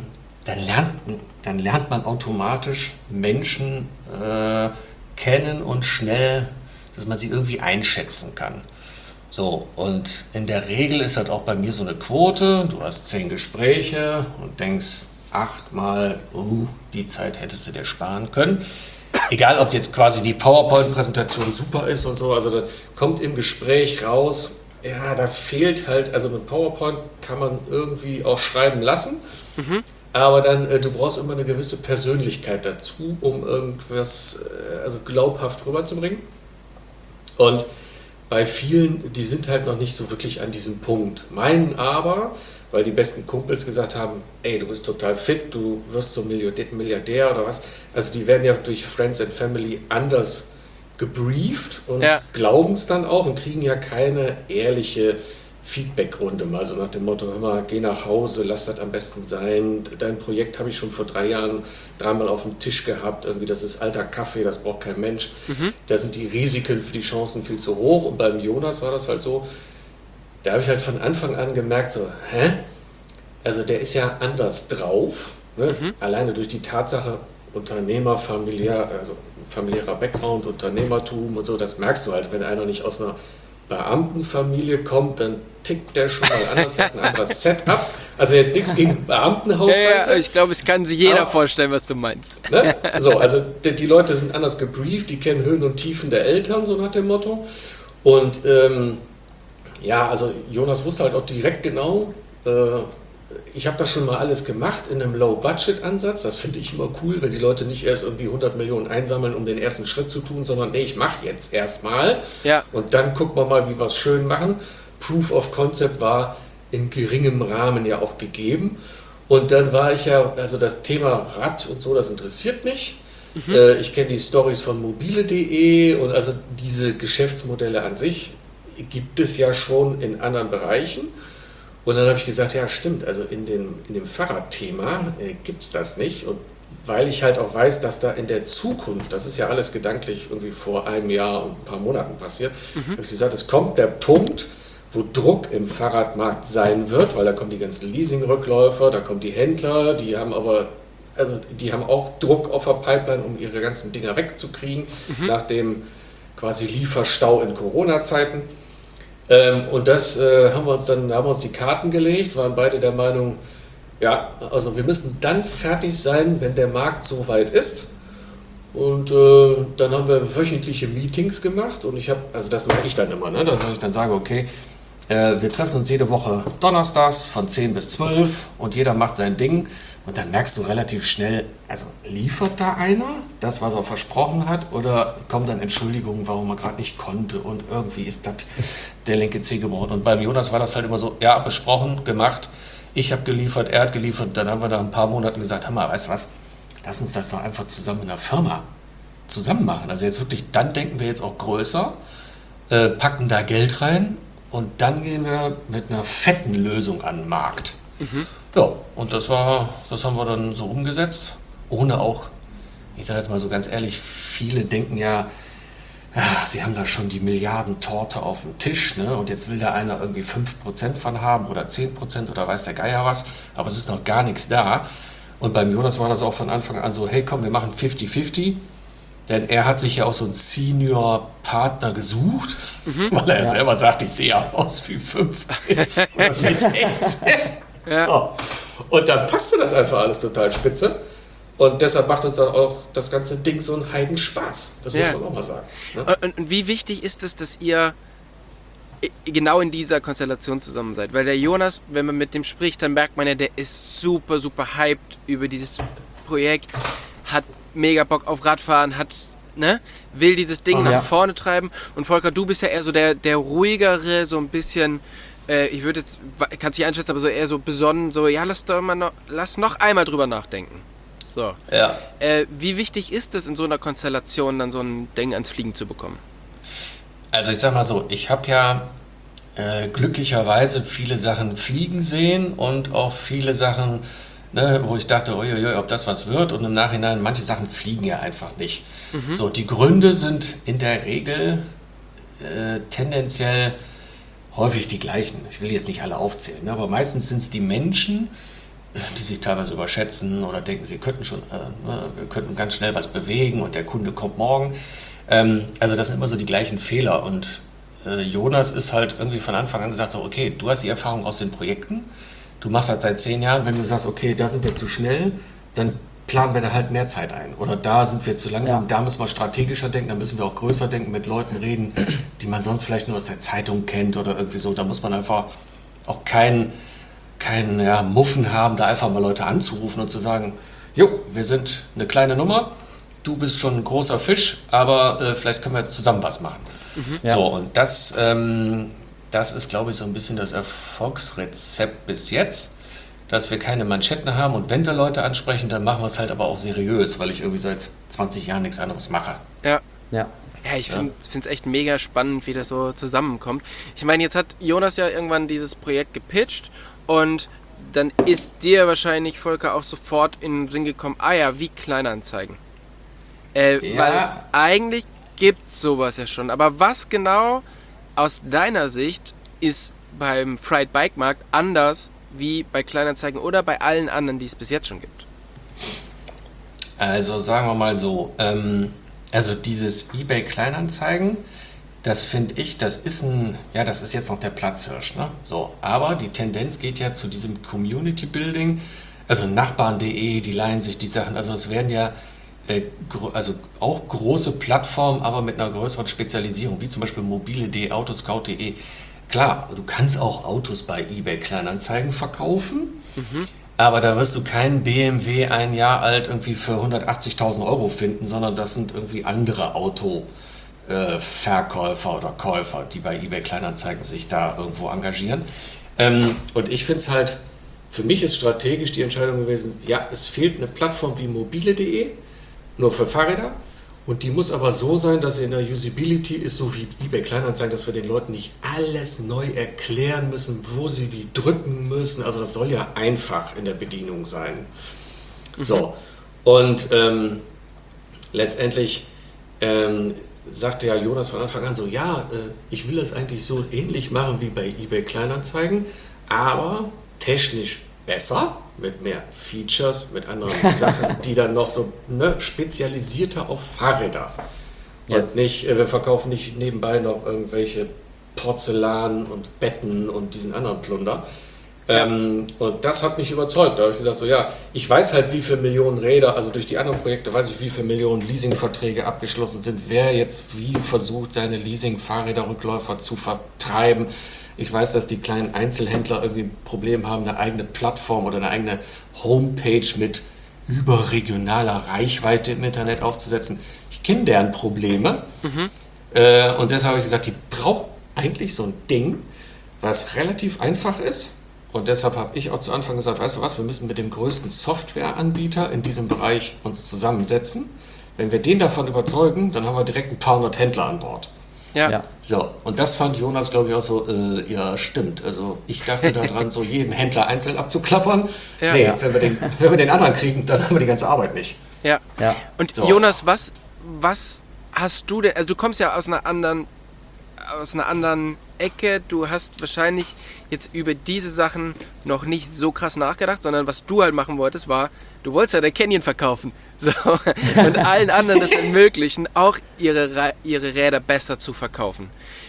lernt man automatisch Menschen kennen und schnell, dass man sie irgendwie einschätzen kann. So, und in der Regel ist das auch bei mir so eine Quote, du hast 10 Gespräche und denkst 8-mal, die Zeit hättest du dir sparen können. Egal, ob jetzt quasi die PowerPoint-Präsentation super ist und so, also da kommt im Gespräch raus, ja, da fehlt halt, also mit PowerPoint kann man irgendwie auch schreiben lassen, aber dann, du brauchst immer eine gewisse Persönlichkeit dazu, um irgendwas also glaubhaft rüberzubringen. Und bei vielen, die sind halt noch nicht so wirklich an diesem Punkt. Meinen aber, weil die besten Kumpels gesagt haben, ey, du bist total fit, du wirst so Milliardär oder was. Also die werden ja durch Friends and Family anders gebrieft und glauben es dann auch und kriegen ja keine ehrliche Feedback-Runde, mal so nach dem Motto, hör mal, geh nach Hause, lass das am besten sein. Dein Projekt habe ich schon vor 3 Jahren 3-mal auf dem Tisch gehabt, irgendwie, das ist alter Kaffee, das braucht kein Mensch. Da sind die Risiken für die Chancen viel zu hoch und beim Jonas war das halt so, da habe ich halt von Anfang an gemerkt, so, also der ist ja anders drauf, ne? Alleine durch die Tatsache, Unternehmer, familiärer Background, Unternehmertum und so, das merkst du halt, wenn einer nicht aus einer Beamtenfamilie kommt, dann tickt der schon mal anders, der hat ein anderes Setup. Also jetzt nichts gegen Beamtenhaushalte. Ja, ich glaube, es kann sich jeder vorstellen, was du meinst. Ne? So, also die Leute sind anders gebrieft, die kennen Höhen und Tiefen der Eltern, so nach dem Motto. Und also Jonas wusste halt auch direkt genau, ich habe das schon mal alles gemacht in einem Low-Budget-Ansatz. Das finde ich immer cool, wenn die Leute nicht erst irgendwie 100 Millionen einsammeln, um den ersten Schritt zu tun, sondern nee, ich mache jetzt erstmal und dann gucken wir mal, wie wir es schön machen. Proof of Concept war in geringem Rahmen ja auch gegeben. Und dann war ich ja, also das Thema Rad und so, das interessiert mich. Ich kenne die Stories von mobile.de und also diese Geschäftsmodelle an sich gibt es ja schon in anderen Bereichen. Und dann habe ich gesagt, ja stimmt, also in dem Fahrradthema gibt es das nicht. Und weil ich halt auch weiß, dass da in der Zukunft, das ist ja alles gedanklich irgendwie vor einem Jahr und ein paar Monaten passiert, habe ich gesagt, es kommt der Punkt, wo Druck im Fahrradmarkt sein wird, weil da kommen die ganzen Leasingrückläufer, da kommen die Händler, die haben auch Druck auf der Pipeline, um ihre ganzen Dinger wegzukriegen, nach dem quasi Lieferstau in Corona-Zeiten. Und das haben wir uns die Karten gelegt, waren beide der Meinung, ja, also wir müssen dann fertig sein, wenn der Markt so weit ist. Und dann haben wir wöchentliche Meetings gemacht und das mache ich dann immer, ne? Dass ich dann sage, okay, wir treffen uns jede Woche donnerstags von 10 bis 12 und jeder macht sein Ding. Und dann merkst du relativ schnell, also liefert da einer das, was er versprochen hat, oder kommen dann Entschuldigungen, warum er gerade nicht konnte und irgendwie ist das der linke Zeh gebrochen. Und beim Jonas war das halt immer so, ja, besprochen, gemacht, Ich habe geliefert, er hat geliefert. Dann haben wir nach ein paar Monaten gesagt, Hammer, weißt du was, lass uns das doch einfach zusammen in der Firma zusammen machen. Also jetzt wirklich, dann denken wir jetzt auch größer, packen da Geld rein und dann gehen wir mit einer fetten Lösung an den Markt. Ja, und das haben wir dann so umgesetzt, ohne auch, ich sage jetzt mal so ganz ehrlich, viele denken ja, sie haben da schon die Milliardentorte auf dem Tisch, ne? Und jetzt will da einer irgendwie 5% von haben oder 10% oder weiß der Geier was, aber es ist noch gar nichts da. Und beim Jonas war das auch von Anfang an so, hey komm, wir machen 50-50, denn er hat sich ja auch so einen Senior-Partner gesucht, weil er selber sagt, ich sehe ja aus wie 15 oder wie 16. Ja. So. Und dann passte das einfach alles total spitze. Und deshalb macht uns auch das ganze Ding so einen Heidenspaß. Das muss man auch mal sagen. Ne? Und wie wichtig ist es, dass ihr genau in dieser Konstellation zusammen seid? Weil der Jonas, wenn man mit dem spricht, dann merkt man ja, der ist super, super hyped über dieses Projekt, hat mega Bock auf Radfahren, will dieses Ding nach vorne treiben. Und Volker, du bist ja eher so der ruhigere, so ein bisschen, ich würde jetzt, kannst dich einschätzen, aber so eher so besonnen, so, ja, lass noch einmal drüber nachdenken. So. Ja. Wie wichtig ist es in so einer Konstellation, dann so ein Ding ans Fliegen zu bekommen? Also ich sag mal so, ich habe ja glücklicherweise viele Sachen fliegen sehen und auch viele Sachen, wo ich dachte, uiuiui, ob das was wird, und im Nachhinein, manche Sachen fliegen ja einfach nicht. So, die Gründe sind in der Regel tendenziell häufig die gleichen. Ich will jetzt nicht alle aufzählen, aber meistens sind es die Menschen, die sich teilweise überschätzen oder denken, sie könnten wir könnten ganz schnell was bewegen und der Kunde kommt morgen. Also das sind immer so die gleichen Fehler, und Jonas ist halt irgendwie von Anfang an gesagt, so, okay, du hast die Erfahrung aus den Projekten, du machst halt seit 10 Jahren, wenn du sagst, okay, da sind wir zu schnell, dann planen wir da halt mehr Zeit ein. Oder da sind wir zu langsam, da müssen wir strategischer denken, da müssen wir auch größer denken, mit Leuten reden, die man sonst vielleicht nur aus der Zeitung kennt oder irgendwie so. Da muss man einfach auch keinen Muffen haben, da einfach mal Leute anzurufen und zu sagen, jo, wir sind eine kleine Nummer, du bist schon ein großer Fisch, aber vielleicht können wir jetzt zusammen was machen. So, und das ist, glaube ich, so ein bisschen das Erfolgsrezept bis jetzt, dass wir keine Manschetten haben, und wenn wir Leute ansprechen, dann machen wir es halt aber auch seriös, weil ich irgendwie seit 20 Jahren nichts anderes mache. Ja, Ja. ich finde es echt mega spannend, wie das so zusammenkommt. Ich meine, jetzt hat Jonas ja irgendwann dieses Projekt gepitcht, und dann ist dir wahrscheinlich, Volker, auch sofort in den Sinn gekommen, wie Kleinanzeigen. Weil eigentlich gibt es sowas ja schon. Aber was genau aus deiner Sicht ist beim Fried Bike Markt anders wie bei Kleinanzeigen oder bei allen anderen, die es bis jetzt schon gibt? Also sagen wir mal so, also dieses eBay Kleinanzeigen, das finde ich, das ist jetzt noch der Platzhirsch, ne? So, aber die Tendenz geht ja zu diesem Community Building, also Nachbarn.de, die leihen sich die Sachen, also es werden ja also auch große Plattformen, aber mit einer größeren Spezialisierung, wie zum Beispiel mobile.de, Autoscout.de. Klar, du kannst auch Autos bei eBay Kleinanzeigen verkaufen, aber da wirst du keinen BMW 1 Jahr alt irgendwie für 180.000 Euro finden, sondern das sind irgendwie andere Verkäufer oder Käufer, die bei eBay Kleinanzeigen sich da irgendwo engagieren. Und ich finde es halt, für mich ist strategisch die Entscheidung gewesen, ja, es fehlt eine Plattform wie mobile.de, nur für Fahrräder, und die muss aber so sein, dass sie in der Usability ist, so wie eBay Kleinanzeigen, dass wir den Leuten nicht alles neu erklären müssen, wo sie wie drücken müssen. Also das soll ja einfach in der Bedienung sein. So, und letztendlich sagte ja Jonas von Anfang an so, ich will das eigentlich so ähnlich machen wie bei eBay Kleinanzeigen, aber technisch besser, mit mehr Features, mit anderen Sachen, die dann noch so spezialisierter auf Fahrräder. Und nicht, wir verkaufen nicht nebenbei noch irgendwelche Porzellan und Betten und diesen anderen Plunder. Und das hat mich überzeugt. Da habe ich gesagt, ich weiß halt, wie viele Millionen Räder, also durch die anderen Projekte weiß ich, wie viele Millionen Leasingverträge abgeschlossen sind, wer jetzt wie versucht, seine Leasing-Fahrräder-Rückläufer zu vertreiben. Ich weiß, dass die kleinen Einzelhändler irgendwie ein Problem haben, eine eigene Plattform oder eine eigene Homepage mit überregionaler Reichweite im Internet aufzusetzen. Ich kenne deren Probleme. Und deshalb habe ich gesagt, die braucht eigentlich so ein Ding, was relativ einfach ist Und deshalb habe ich auch zu Anfang gesagt, weißt du was, wir müssen mit dem größten Softwareanbieter in diesem Bereich uns zusammensetzen. Wenn wir den davon überzeugen, dann haben wir direkt ein paar hundert Händler an Bord. Ja. So, und das fand Jonas, glaube ich, auch so, ja, stimmt. Also ich dachte daran, so jeden Händler einzeln abzuklappern. Ja. Nee, wenn wir den anderen kriegen, dann haben wir die ganze Arbeit nicht. Ja. Ja. Und So. Jonas, was hast du denn, also du kommst ja aus einer anderen Ecke, du hast wahrscheinlich jetzt über diese Sachen noch nicht so krass nachgedacht, sondern was du halt machen wolltest, war, du wolltest ja der Canyon verkaufen. So, und allen anderen das ermöglichen, auch ihre Räder besser zu verkaufen.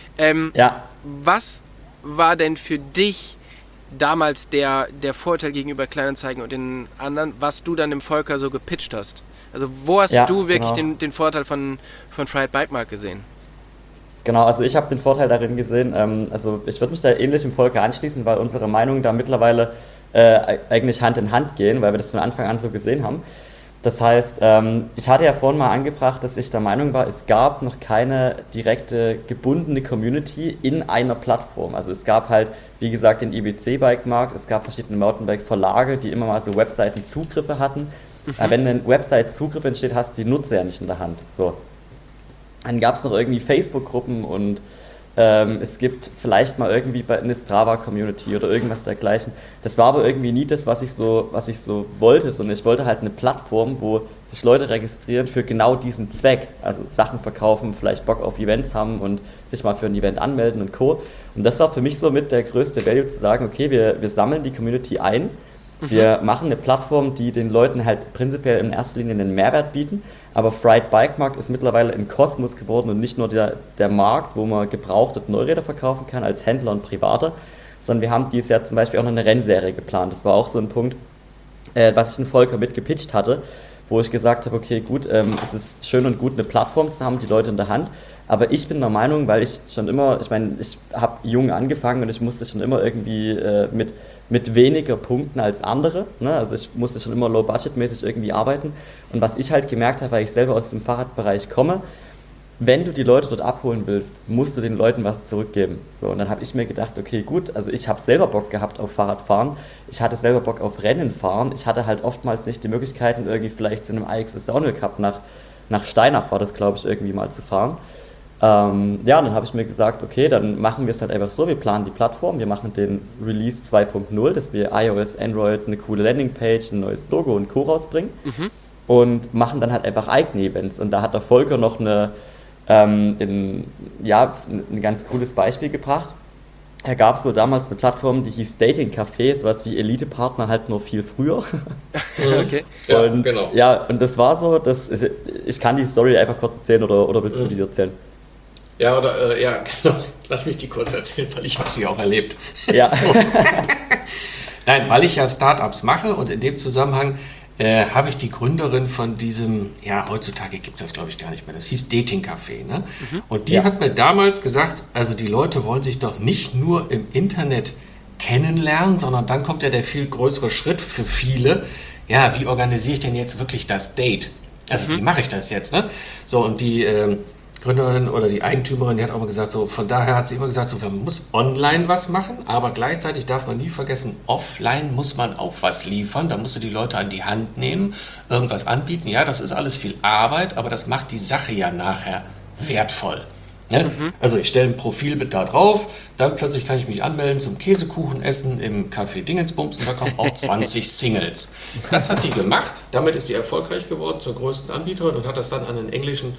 Was war denn für dich damals der Vorteil gegenüber Kleinanzeigen und den anderen, was du dann dem Volker so gepitcht hast? Also wo hast du wirklich den Vorteil von Fried Bike Mark gesehen? Genau, also ich habe den Vorteil darin gesehen, also ich würde mich da ähnlich dem Volker anschließen, weil unsere Meinungen da mittlerweile eigentlich Hand in Hand gehen, weil wir das von Anfang an so gesehen haben. Das heißt, ich hatte ja vorhin mal angebracht, dass ich der Meinung war, es gab noch keine direkte gebundene Community in einer Plattform. Also es gab halt, wie gesagt, den IBC-Bike-Markt, es gab verschiedene Mountainbike-Verlage, die immer mal so Webseiten-Zugriffe hatten. Aber wenn ein Website-Zugriff entsteht, hast du die Nutzer ja nicht in der Hand. So. Dann gab es noch irgendwie Facebook-Gruppen und es gibt vielleicht mal irgendwie eine Strava-Community oder irgendwas dergleichen. Das war aber irgendwie nie das, was ich so wollte, sondern ich wollte halt eine Plattform, wo sich Leute registrieren für genau diesen Zweck. Also Sachen verkaufen, vielleicht Bock auf Events haben und sich mal für ein Event anmelden und Co. Und das war für mich so mit der größte Value zu sagen, okay, wir sammeln die Community ein, wir machen eine Plattform, die den Leuten halt prinzipiell in erster Linie einen Mehrwert bieten, aber Fried Bike Markt ist mittlerweile ein Kosmos geworden und nicht nur der Markt, wo man gebrauchte Neuräder verkaufen kann als Händler und Privater, sondern wir haben dieses Jahr zum Beispiel auch noch eine Rennserie geplant. Das war auch so ein Punkt, was ich den Volker mitgepitcht hatte, wo ich gesagt habe, okay, gut, es ist schön und gut, eine Plattform zu haben, die Leute in der Hand, aber ich bin der Meinung, weil ich schon immer, ich meine, ich habe jung angefangen und ich musste schon immer irgendwie mit weniger Punkten als andere, ne? Also ich musste schon immer low-budget-mäßig irgendwie arbeiten und was ich halt gemerkt habe, weil ich selber aus dem Fahrradbereich komme, wenn du die Leute dort abholen willst, musst du den Leuten was zurückgeben. So, und dann habe ich mir gedacht, okay, gut, also ich habe selber Bock gehabt auf Fahrradfahren, ich hatte selber Bock auf Rennen fahren, ich hatte halt oftmals nicht die Möglichkeiten, irgendwie vielleicht zu einem IXS Downhill Cup nach Steinach war das, glaube ich, irgendwie mal zu fahren. Dann habe ich mir gesagt, okay, dann machen wir es halt einfach so, wir planen die Plattform, wir machen den Release 2.0, dass wir iOS, Android, eine coole Landingpage, ein neues Logo und Co. rausbringen und machen dann halt einfach eigene Events. Und da hat der Volker noch ein ganz cooles Beispiel gebracht. Da gab es wohl damals eine Plattform, die hieß Dating Café, sowas wie Elite-Partner halt nur viel früher. Okay. Ja, genau. Ja, und das war so, ich kann die Story einfach kurz erzählen oder willst du die erzählen? Ja, genau. Lass mich die kurz erzählen, weil ich habe sie auch erlebt. Ja. So. Nein, weil ich ja Startups mache und in dem Zusammenhang habe ich die Gründerin von diesem, ja, heutzutage gibt es das glaube ich gar nicht mehr, das hieß Dating Café, ne? Und die hat mir damals gesagt, also die Leute wollen sich doch nicht nur im Internet kennenlernen, sondern dann kommt ja der viel größere Schritt für viele, ja, wie organisiere ich denn jetzt wirklich das Date? Also wie mache ich das jetzt, ne? So, und die Gründerin oder die Eigentümerin, die hat auch mal gesagt, so, von daher hat sie immer gesagt, so, man muss online was machen, aber gleichzeitig darf man nie vergessen, offline muss man auch was liefern, da musst du die Leute an die Hand nehmen, irgendwas anbieten, ja, das ist alles viel Arbeit, aber das macht die Sache ja nachher wertvoll. Ne? Also ich stelle ein Profil mit da drauf, dann plötzlich kann ich mich anmelden zum Käsekuchenessen im Café Dingensbums und da kommen auch 20 Singles. Das hat die gemacht, damit ist die erfolgreich geworden zur größten Anbieterin und hat das dann an einen englischen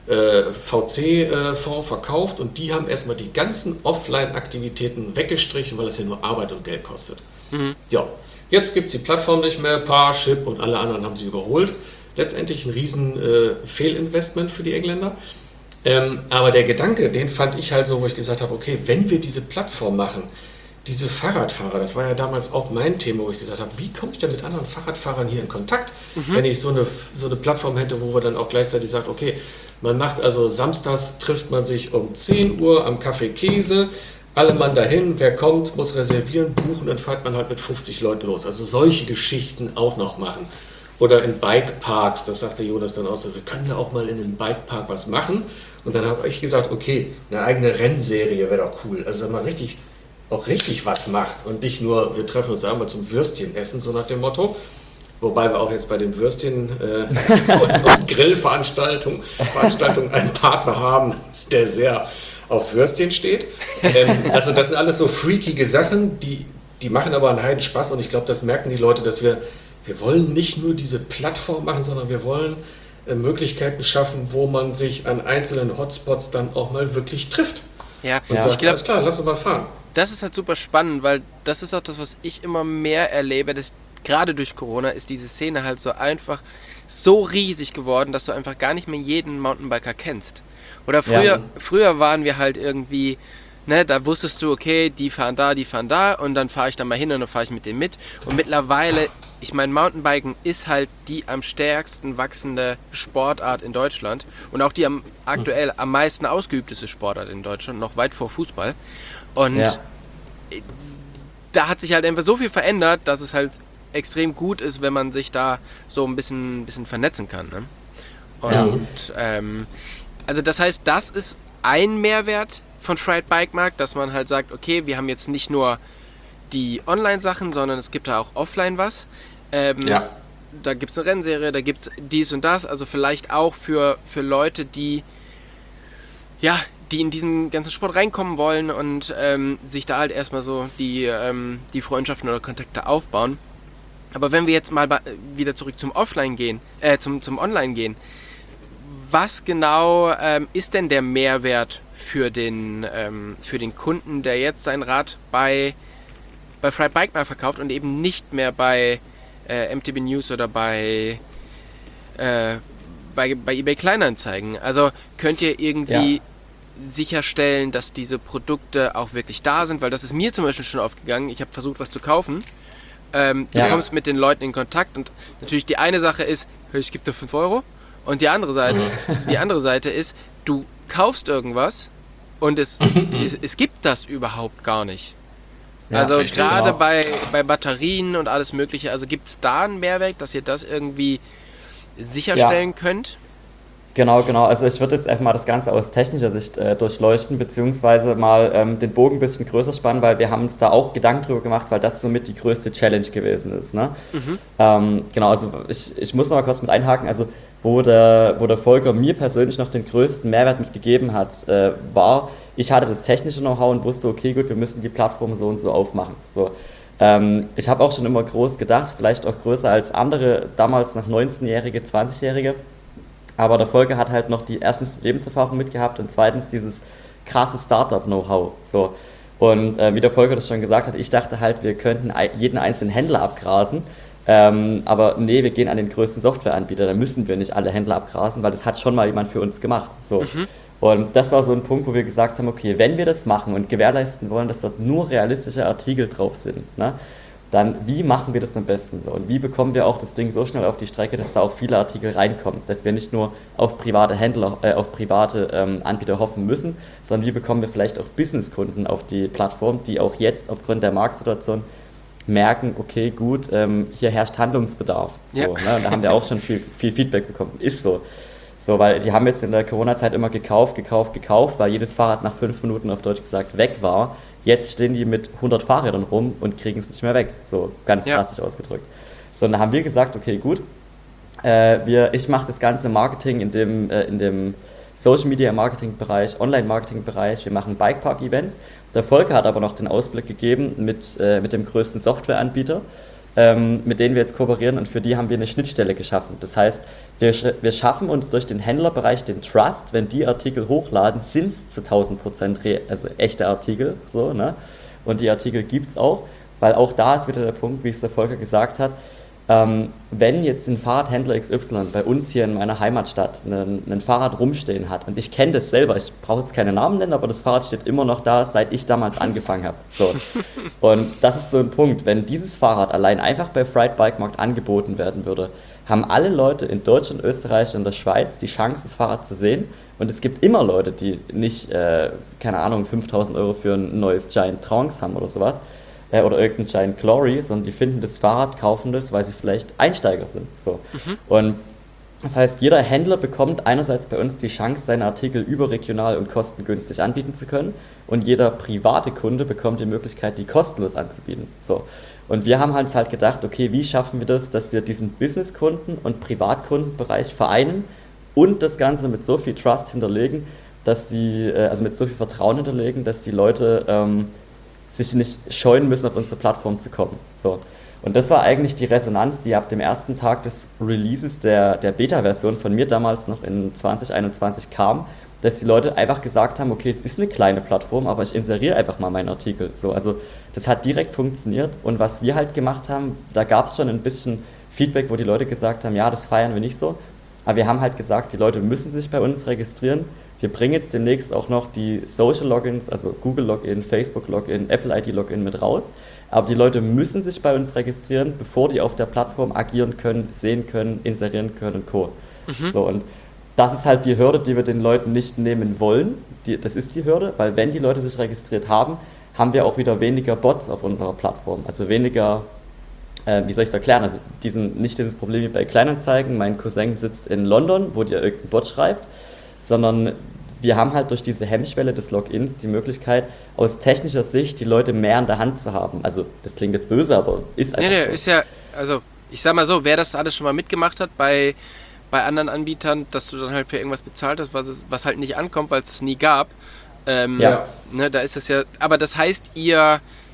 VC-Fonds verkauft und die haben erstmal die ganzen Offline-Aktivitäten weggestrichen, weil es ja nur Arbeit und Geld kostet. Ja, jetzt gibt es die Plattform nicht mehr, Parship und alle anderen haben sie überholt. Letztendlich ein riesen Fehlinvestment für die Engländer. Aber der Gedanke, den fand ich halt so, wo ich gesagt habe, okay, wenn wir diese Plattform machen, diese Fahrradfahrer, das war ja damals auch mein Thema, wo ich gesagt habe, wie komme ich denn mit anderen Fahrradfahrern hier in Kontakt, wenn ich so eine Plattform hätte, wo wir dann auch gleichzeitig sagt, okay, man macht also samstags trifft man sich um 10 Uhr am Café Käse, alle Mann dahin, wer kommt, muss reservieren, buchen, dann fährt man halt mit 50 Leuten los. Also solche Geschichten auch noch machen. Oder in Bikeparks, das sagte Jonas dann auch so, wir können ja auch mal in einem Bikepark was machen. Und dann habe ich gesagt, okay, eine eigene Rennserie wäre doch cool. Also mal richtig auch richtig was macht und nicht nur, wir treffen uns einmal zum Würstchen essen, so nach dem Motto. Wobei wir auch jetzt bei den Würstchen und Grillveranstaltungen einen Partner haben, der sehr auf Würstchen steht. Also das sind alles so freakige Sachen, die machen aber einen Heiden Spaß und ich glaube, das merken die Leute, dass wir wollen nicht nur diese Plattform machen, sondern wir wollen Möglichkeiten schaffen, wo man sich an einzelnen Hotspots dann auch mal wirklich trifft. Ja, Und sagt, alles klar, lass uns mal fahren. Das ist halt super spannend, weil das ist auch das, was ich immer mehr erlebe, dass gerade durch Corona ist diese Szene halt so einfach so riesig geworden, dass du einfach gar nicht mehr jeden Mountainbiker kennst. Oder früher waren wir halt irgendwie, ne, da wusstest du, okay, die fahren da und dann fahre ich da mal hin und dann fahre ich mit denen mit. Und mittlerweile, ich meine, Mountainbiken ist halt die am stärksten wachsende Sportart in Deutschland und auch die aktuell am meisten ausgeübteste Sportart in Deutschland, noch weit vor Fußball. Und da hat sich halt einfach so viel verändert, dass es halt extrem gut ist, wenn man sich da so ein bisschen vernetzen kann. Ne? Und also das heißt, das ist ein Mehrwert von Fried Bike Markt, dass man halt sagt, okay, wir haben jetzt nicht nur die Online-Sachen, sondern es gibt da auch offline was. Da gibt es eine Rennserie, da gibt es dies und das, also vielleicht auch für Leute, die in diesen ganzen Sport reinkommen wollen und sich da halt erstmal so die Freundschaften oder Kontakte aufbauen. Aber wenn wir jetzt mal wieder zurück zum Offline gehen, zum Online gehen, was genau ist denn der Mehrwert für den Kunden, der jetzt sein Rad bei Fried Bike mal verkauft und eben nicht mehr bei MTB News oder bei eBay Kleinanzeigen? Also könnt ihr irgendwie sicherstellen, dass diese Produkte auch wirklich da sind? Weil das ist mir zum Beispiel schon aufgegangen. Ich habe versucht, was zu kaufen. Du kommst mit den Leuten in Kontakt und natürlich die eine Sache ist, ich gebe dir 5 Euro und die andere Seite ist, du kaufst irgendwas und es gibt das überhaupt gar nicht. Ja, also gerade bei Batterien und alles mögliche, also gibt es da einen Mehrwert, dass ihr das irgendwie sicherstellen könnt? Genau. Also ich würde jetzt einfach mal das Ganze aus technischer Sicht durchleuchten, beziehungsweise mal den Bogen ein bisschen größer spannen, weil wir haben uns da auch Gedanken drüber gemacht, weil das somit die größte Challenge gewesen ist. Ne? Also ich muss noch mal kurz mit einhaken, also wo der Volker mir persönlich noch den größten Mehrwert mitgegeben hat, war, ich hatte das technische Know-how und wusste, okay, gut, wir müssen die Plattform so und so aufmachen. So. Ich habe auch schon immer groß gedacht, vielleicht auch größer als andere, damals noch 19-Jährige, 20-Jährige. Aber der Volker hat halt noch die erstens Lebenserfahrung mitgehabt und zweitens dieses krasse Startup-Know-how. So. Und wie der Volker das schon gesagt hat, ich dachte halt, wir könnten jeden einzelnen Händler abgrasen. Aber nee, wir gehen an den größten Softwareanbieter, da müssen wir nicht alle Händler abgrasen, weil das hat schon mal jemand für uns gemacht. So. Und das war so ein Punkt, wo wir gesagt haben, okay, wenn wir das machen und gewährleisten wollen, dass dort nur realistische Artikel drauf sind, ne, dann wie machen wir das am besten so? Und wie bekommen wir auch das Ding so schnell auf die Strecke, dass da auch viele Artikel reinkommen? Dass wir nicht nur auf private Händler, auf private Anbieter hoffen müssen, sondern wie bekommen wir vielleicht auch Businesskunden auf die Plattform, die auch jetzt aufgrund der Marktsituation merken, okay, gut, hier herrscht Handlungsbedarf. So, ne? Und da haben wir auch schon viel Feedback bekommen. Ist so. So, weil die haben jetzt in der Corona-Zeit immer gekauft, weil jedes Fahrrad nach 5 Minuten auf Deutsch gesagt weg war. Jetzt stehen die mit 100 Fahrrädern rum und kriegen es nicht mehr weg. So ganz drastisch ausgedrückt. So, und da haben wir gesagt, okay, gut, ich mache das ganze Marketing in dem Social Media Marketing Bereich, Online Marketing Bereich, wir machen Bikepark Events. Der Volker hat aber noch den Ausblick gegeben mit dem größten Softwareanbieter, mit denen wir jetzt kooperieren, und für die haben wir eine Schnittstelle geschaffen. Das heißt, wir schaffen uns durch den Händlerbereich den Trust, wenn die Artikel hochladen, sind es zu 1000% also echte Artikel, so, ne? Und die Artikel gibt es auch, weil auch da ist wieder der Punkt, wie es der Volker gesagt hat, wenn jetzt ein Fahrradhändler XY bei uns hier in meiner Heimatstadt ein Fahrrad rumstehen hat, und ich kenne das selber, ich brauche jetzt keine Namen nennen, aber das Fahrrad steht immer noch da, seit ich damals angefangen habe. So. Und das ist so ein Punkt, wenn dieses Fahrrad allein einfach bei Fried Bike Markt angeboten werden würde, haben alle Leute in Deutschland, Österreich und der Schweiz die Chance, das Fahrrad zu sehen. Und es gibt immer Leute, die nicht, 5.000 Euro für ein neues Giant Trance haben oder sowas, oder irgendein Giant Glory, sondern die finden das Fahrrad, kaufen das, weil sie vielleicht Einsteiger sind. So. Und Das heißt, jeder Händler bekommt einerseits bei uns die Chance, seine Artikel überregional und kostengünstig anbieten zu können, und jeder private Kunde bekommt die Möglichkeit, die kostenlos anzubieten. So. Und wir haben uns halt gedacht, okay, wie schaffen wir das, dass wir diesen Businesskunden- und Privatkundenbereich vereinen und das Ganze mit so viel Trust hinterlegen, dass also mit so viel Vertrauen hinterlegen, dass die Leute sich nicht scheuen müssen, auf unsere Plattform zu kommen. So. Und das war eigentlich die Resonanz, die ab dem ersten Tag des Releases der Beta-Version von mir damals noch in 2021 kam, dass die Leute einfach gesagt haben, okay, es ist eine kleine Plattform, aber ich inseriere einfach mal meinen Artikel. So, also das hat direkt funktioniert, und was wir halt gemacht haben, da gab es schon ein bisschen Feedback, wo die Leute gesagt haben, ja, das feiern wir nicht so, aber wir haben halt gesagt, die Leute müssen sich bei uns registrieren. Wir bringen jetzt demnächst auch noch die Social Logins, also Google Login, Facebook Login, Apple ID Login mit raus. Aber die Leute müssen sich bei uns registrieren, bevor die auf der Plattform agieren können, sehen können, inserieren können und Co. So, und das ist halt die Hürde, die wir den Leuten nicht nehmen wollen. Das ist die Hürde, weil wenn die Leute sich registriert haben, haben wir auch wieder weniger Bots auf unserer Plattform. Also weniger, wie soll ich es erklären, also nicht dieses Problem wie bei Kleinanzeigen, mein Cousin sitzt in London, wo dir irgendein Bot schreibt, sondern wir haben halt durch diese Hemmschwelle des Logins die Möglichkeit, aus technischer Sicht die Leute mehr in der Hand zu haben. Also das klingt jetzt böse, aber ist einfach so. Ist ja, also ich sag mal so, wer das alles schon mal mitgemacht hat bei anderen Anbietern, dass du dann halt für irgendwas bezahlt hast, was halt nicht ankommt, weil es nie gab. Ja. Ne, da ist es ja, aber das heißt, ihr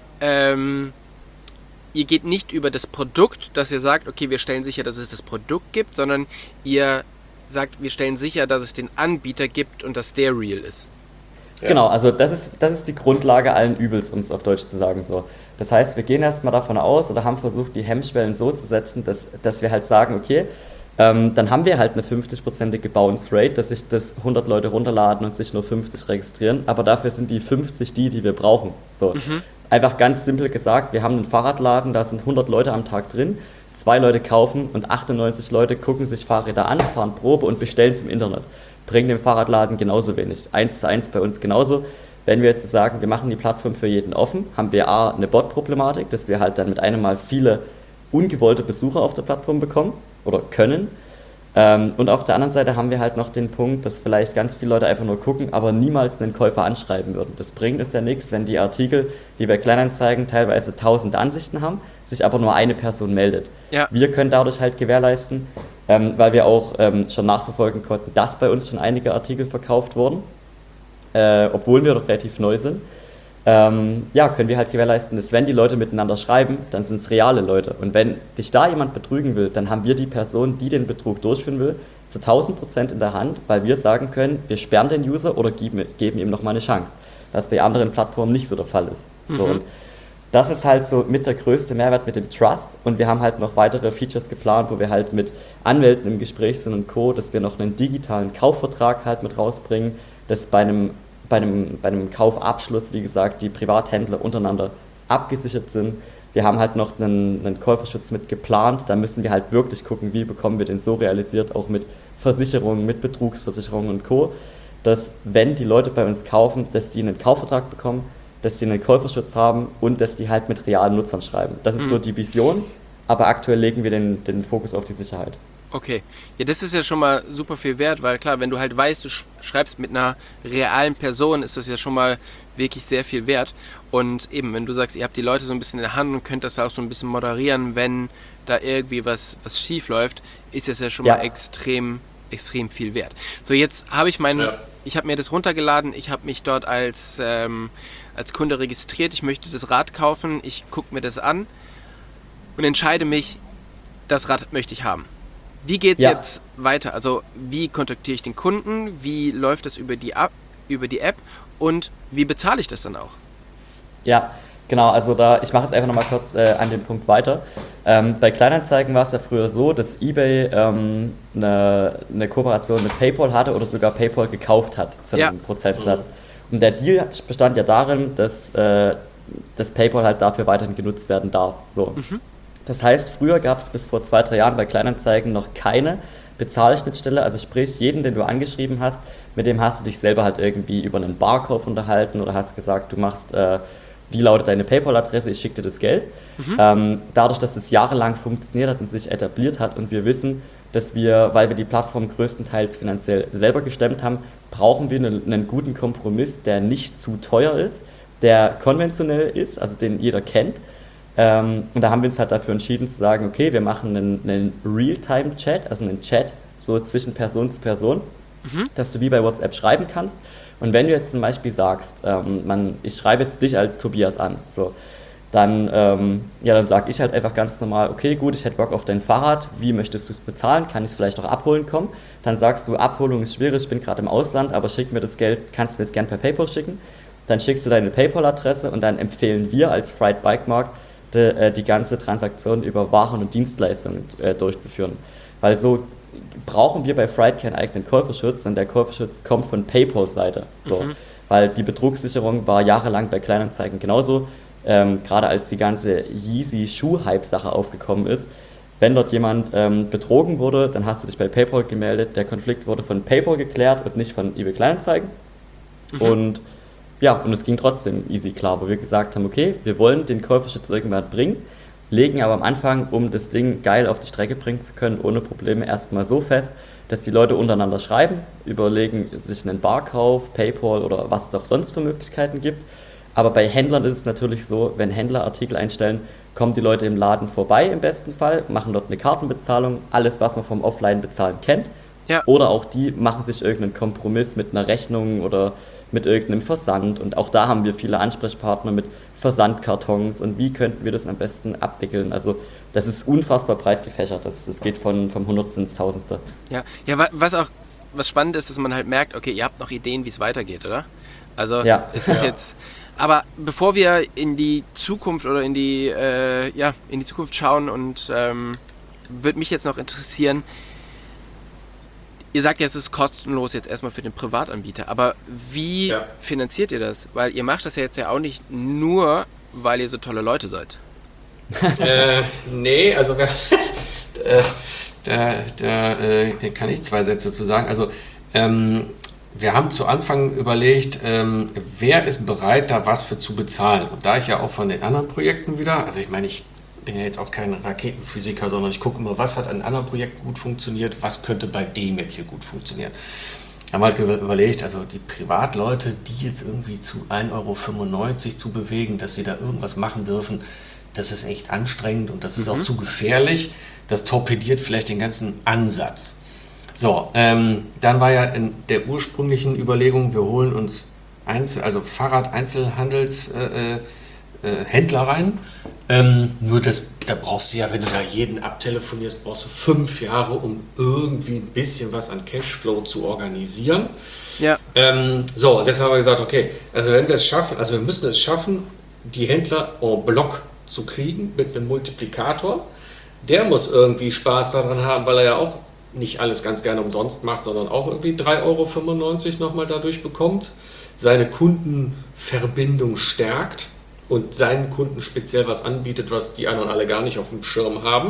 geht nicht über das Produkt, dass ihr sagt, okay, wir stellen sicher, dass es das Produkt gibt, sondern ihr sagt, wir stellen sicher, dass es den Anbieter gibt und dass der real ist. Ja. Genau, also das ist die Grundlage allen Übels, um es auf Deutsch zu sagen. So. Das heißt, wir gehen erstmal davon aus oder haben versucht, die Hemmschwellen so zu setzen, dass wir halt sagen, okay, dann haben wir halt eine 50%ige Bounce Rate, dass sich das 100 Leute runterladen und sich nur 50 registrieren, aber dafür sind die 50 die wir brauchen. So. Einfach ganz simpel gesagt, wir haben einen Fahrradladen, da sind 100 Leute am Tag drin, 2 Leute kaufen und 98 Leute gucken sich Fahrräder an, fahren Probe und bestellen es im Internet. Bringen dem Fahrradladen genauso wenig. 1:1 bei uns genauso. Wenn wir jetzt sagen, wir machen die Plattform für jeden offen, haben wir A, eine Bot-Problematik, dass wir halt dann mit einem Mal viele ungewollte Besucher auf der Plattform bekommen oder können. Und auf der anderen Seite haben wir halt noch den Punkt, dass vielleicht ganz viele Leute einfach nur gucken, aber niemals einen Käufer anschreiben würden. Das bringt uns ja nichts, wenn die Artikel, wie bei Kleinanzeigen, teilweise 1000 Ansichten haben, sich aber nur eine Person meldet. Ja. Wir können dadurch halt gewährleisten, weil wir auch schon nachverfolgen konnten, dass bei uns schon einige Artikel verkauft wurden, obwohl wir doch relativ neu sind. Können wir halt gewährleisten, dass wenn die Leute miteinander schreiben, dann sind es reale Leute. Und wenn dich da jemand betrügen will, dann haben wir die Person, die den Betrug durchführen will, zu 1000% in der Hand, weil wir sagen können, wir sperren den User oder geben ihm nochmal eine Chance. Was bei anderen Plattformen nicht so der Fall ist. So, und das ist halt so mit der größte Mehrwert mit dem Trust, und wir haben halt noch weitere Features geplant, wo wir halt mit Anwälten im Gespräch sind und Co., dass wir noch einen digitalen Kaufvertrag halt mit rausbringen, dass bei einem Kaufabschluss, wie gesagt, die Privathändler untereinander abgesichert sind. Wir haben halt noch einen Käuferschutz mit geplant, da müssen wir halt wirklich gucken, wie bekommen wir den so realisiert, auch mit Versicherungen, mit Betrugsversicherungen und Co., dass wenn die Leute bei uns kaufen, dass die einen Kaufvertrag bekommen, dass sie einen Käuferschutz haben und dass die halt mit realen Nutzern schreiben. Das ist so die Vision, aber aktuell legen wir den Fokus auf die Sicherheit. Okay, ja, das ist ja schon mal super viel wert, weil klar, wenn du halt weißt, du schreibst mit einer realen Person, ist das ja schon mal wirklich sehr viel wert. Und eben, wenn du sagst, ihr habt die Leute so ein bisschen in der Hand und könnt das auch so ein bisschen moderieren, wenn da irgendwie was schief läuft, ist das ja schon mal extrem viel wert. So, jetzt habe ich ich habe mir das runtergeladen, ich habe mich dort als Kunde registriert, ich möchte das Rad kaufen, ich gucke mir das an und entscheide mich, das Rad möchte ich haben. Wie geht es jetzt weiter? Also wie kontaktiere ich den Kunden? Wie läuft das über die App? Und wie bezahle ich das dann auch? Ja, genau. Also ich mache jetzt einfach nochmal kurz an dem Punkt weiter. Bei Kleinanzeigen war es ja früher so, dass eBay eine Kooperation mit PayPal hatte oder sogar PayPal gekauft hat zu einem Prozentsatz. Und der Deal bestand ja darin, dass PayPal halt dafür weiterhin genutzt werden darf. So. Das heißt, früher gab es bis vor 2-3 Jahren bei Kleinanzeigen noch keine Bezahlschnittstelle, also sprich, jeden, den du angeschrieben hast, mit dem hast du dich selber halt irgendwie über einen Barkauf unterhalten oder hast gesagt, du machst, wie lautet deine PayPal-Adresse, ich schicke dir das Geld. Dadurch, dass es jahrelang funktioniert hat und sich etabliert hat und wir wissen, dass wir, weil wir die Plattform größtenteils finanziell selber gestemmt haben, brauchen wir einen guten Kompromiss, der nicht zu teuer ist, der konventionell ist, also den jeder kennt. Und da haben wir uns halt dafür entschieden zu sagen, okay, wir machen einen Realtime-Chat, also einen Chat so zwischen Person zu Person, dass du wie bei WhatsApp schreiben kannst. Und wenn du jetzt zum Beispiel sagst, ich schreibe jetzt dich als Tobias an, so, dann sage ich halt einfach ganz normal, okay, gut, ich hätte Bock auf dein Fahrrad, wie möchtest du es bezahlen, kann ich es vielleicht auch abholen kommen? Dann sagst du, Abholung ist schwierig, ich bin gerade im Ausland, aber schick mir das Geld, kannst du mir das gern per PayPal schicken? Dann schickst du deine PayPal-Adresse und dann empfehlen wir als Fried Bike Markt, die ganze Transaktion über Waren und Dienstleistungen durchzuführen. Weil so brauchen wir bei Fried keinen eigenen Käuferschutz, denn der Käuferschutz kommt von PayPal-Seite. So. Weil die Betrugssicherung war jahrelang bei Kleinanzeigen genauso, gerade als die ganze Yeezy-Schuh-Hype-Sache aufgekommen ist. Wenn dort jemand betrogen wurde, dann hast du dich bei PayPal gemeldet, der Konflikt wurde von PayPal geklärt und nicht von eBay Kleinanzeigen. Und es ging trotzdem easy klar, wo wir gesagt haben, okay, wir wollen den Käuferschutz irgendwann bringen, legen aber am Anfang, um das Ding geil auf die Strecke bringen zu können, ohne Probleme erstmal so fest, dass die Leute untereinander schreiben, überlegen sich einen Barkauf, PayPal oder was es auch sonst für Möglichkeiten gibt. Aber bei Händlern ist es natürlich so, wenn Händler Artikel einstellen, kommen die Leute im Laden vorbei im besten Fall, machen dort eine Kartenbezahlung, alles was man vom Offline-Bezahlen kennt. Ja. Oder auch die machen sich irgendeinen Kompromiss mit einer Rechnung oder mit irgendeinem Versand. Und auch da haben wir viele Ansprechpartner mit Versandkartons und wie könnten wir das am besten abwickeln. Also das ist unfassbar breit gefächert. Das geht vom Hundertsten ins Tausendste. Ja, was spannend ist, dass man halt merkt, okay, ihr habt noch Ideen, wie es weitergeht, oder? Also es ist jetzt... Aber bevor wir in die Zukunft oder in die Zukunft schauen und würde mich jetzt noch interessieren, ihr sagt ja, es ist kostenlos jetzt erstmal für den Privatanbieter, aber wie finanziert ihr das? Weil ihr macht das ja jetzt ja auch nicht nur, weil ihr so tolle Leute seid. Nee, also da kann ich 2 Sätze zu sagen. Also wir haben zu Anfang überlegt, wer ist bereit, da was für zu bezahlen. Und da ich ja auch von den anderen Projekten wieder, also ich meine, ich bin ja jetzt auch kein Raketenphysiker, sondern ich gucke immer, was hat an anderen Projekten gut funktioniert, was könnte bei dem jetzt hier gut funktionieren. Haben halt überlegt, also die Privatleute, die jetzt irgendwie zu 1,95 Euro zu bewegen, dass sie da irgendwas machen dürfen, das ist echt anstrengend und das ist auch zu gefährlich. Das torpediert vielleicht den ganzen Ansatz. So, dann war ja in der ursprünglichen Überlegung, wir holen uns Fahrrad-Einzelhandelshändler rein. Nur da brauchst du ja, wenn du da jeden abtelefonierst, brauchst du 5 Jahre, um irgendwie ein bisschen was an Cashflow zu organisieren. Ja. Und deshalb haben wir gesagt, okay, also wenn wir es schaffen, also wir müssen es schaffen, die Händler en bloc zu kriegen mit einem Multiplikator. Der muss irgendwie Spaß daran haben, weil er ja auch nicht alles ganz gerne umsonst macht, sondern auch irgendwie 3,95 Euro nochmal dadurch bekommt, seine Kundenverbindung stärkt und seinen Kunden speziell was anbietet, was die anderen alle gar nicht auf dem Schirm haben.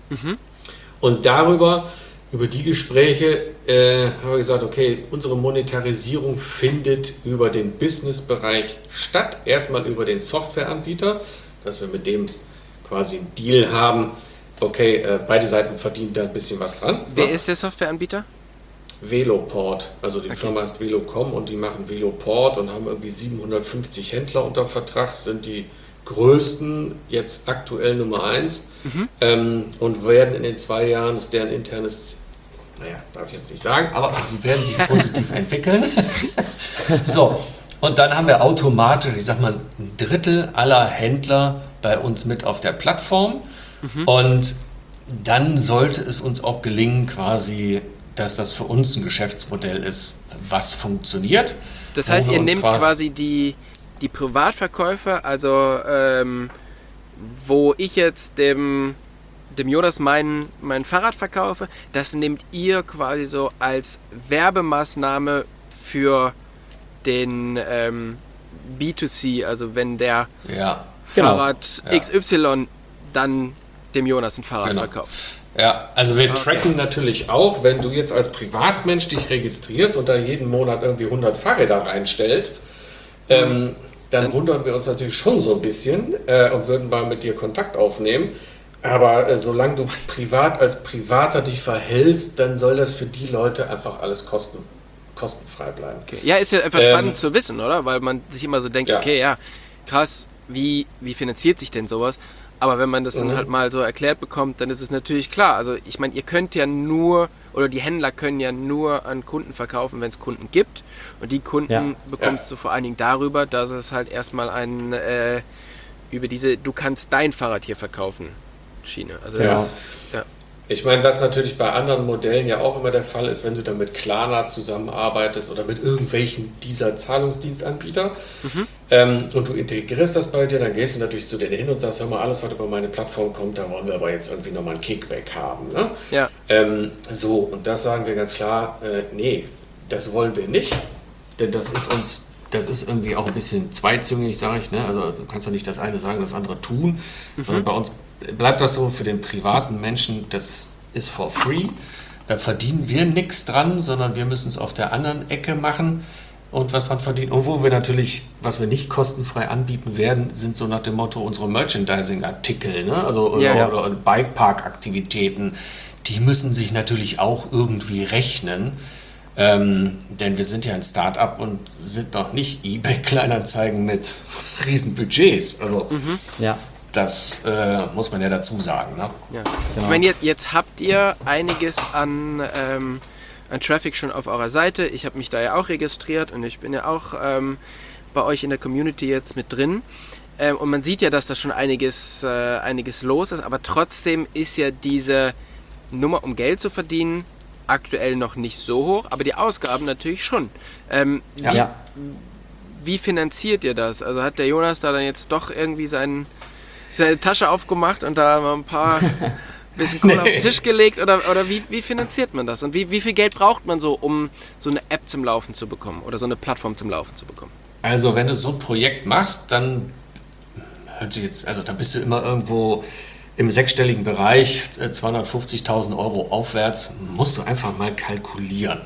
Und über die Gespräche haben wir gesagt, okay, unsere Monetarisierung findet über den Businessbereich statt. Erstmal über den Softwareanbieter, dass wir mit dem quasi einen Deal haben. Okay, beide Seiten verdienen da ein bisschen was dran. Wer ist der Softwareanbieter? Veloport, also die Firma heißt Velocom und die machen Veloport und haben irgendwie 750 Händler unter Vertrag, sind die größten, jetzt aktuell Nummer 1 und werden in den 2 Jahren, ist deren internes, darf ich jetzt nicht sagen, aber sie werden sich positiv entwickeln. So, und dann haben wir automatisch, ich sag mal, 1/3 aller Händler bei uns mit auf der Plattform und dann sollte es uns auch gelingen, quasi, dass das für uns ein Geschäftsmodell ist, was funktioniert. Das heißt, ihr nehmt quasi die Privatverkäufer, also wo ich jetzt dem Jonas mein Fahrrad verkaufe, das nehmt ihr quasi so als Werbemaßnahme für den B2C, also wenn der Fahrrad XY dann dem Jonas ein Fahrrad verkauft. Ja, also wir tracken natürlich auch, wenn du jetzt als Privatmensch dich registrierst und da jeden Monat irgendwie 100 Fahrräder reinstellst, dann wundern wir uns natürlich schon so ein bisschen und würden mal mit dir Kontakt aufnehmen. Aber solange du privat als Privater dich verhältst, dann soll das für die Leute einfach alles kostenfrei bleiben. Okay. Ja, ist ja einfach spannend zu wissen, oder? Weil man sich immer so denkt, okay, ja, krass, wie finanziert sich denn sowas? Aber wenn man das dann halt mal so erklärt bekommt, dann ist es natürlich klar. Also ich meine, ihr könnt ja nur, oder die Händler können ja nur an Kunden verkaufen, wenn es Kunden gibt. Und die Kunden bekommst du vor allen Dingen darüber, dass es halt erstmal über diese, du kannst dein Fahrrad hier verkaufen, Schiene. Also das ist, Ich meine, was natürlich bei anderen Modellen ja auch immer der Fall ist, wenn du dann mit Klarna zusammenarbeitest oder mit irgendwelchen dieser Zahlungsdienstanbieter und du integrierst das bei dir, dann gehst du natürlich zu denen hin und sagst, hör mal, alles, was über meine Plattform kommt, da wollen wir aber jetzt irgendwie nochmal ein Kickback haben. Ne? Ja. So, und das sagen wir ganz klar, nee, das wollen wir nicht, denn das ist irgendwie auch ein bisschen zweizüngig, sage ich. Ne? Also du kannst ja nicht das eine sagen, das andere tun, sondern bei uns bleibt das so für den privaten Menschen, das ist for free. Da verdienen wir nichts dran, sondern wir müssen es auf der anderen Ecke machen und was dran verdienen. Und wo wir natürlich, was wir nicht kostenfrei anbieten werden, sind so nach dem Motto unsere Merchandising-Artikel, ne? Also oder Bikepark-Aktivitäten, die müssen sich natürlich auch irgendwie rechnen. Denn wir sind ja ein Start-up und sind noch nicht eBay-Kleinanzeigen mit riesen Budgets. Also das muss man ja dazu sagen. Ne? Ja. Genau. Ich meine, jetzt habt ihr einiges an Traffic schon auf eurer Seite. Ich habe mich da ja auch registriert und ich bin ja auch bei euch in der Community jetzt mit drin. Und man sieht ja, dass da schon einiges los ist, aber trotzdem ist ja diese Nummer, um Geld zu verdienen, aktuell noch nicht so hoch, aber die Ausgaben natürlich schon. Wie finanziert ihr das? Also hat der Jonas da dann jetzt doch irgendwie seine Tasche aufgemacht und da mal ein paar bisschen Kohle auf den Tisch gelegt oder wie finanziert man das? Und wie viel Geld braucht man so, um so eine App zum Laufen zu bekommen oder so eine Plattform zum Laufen zu bekommen? Also wenn du so ein Projekt machst, dann dann bist du immer irgendwo im sechsstelligen Bereich, 250.000 Euro aufwärts, musst du einfach mal kalkulieren.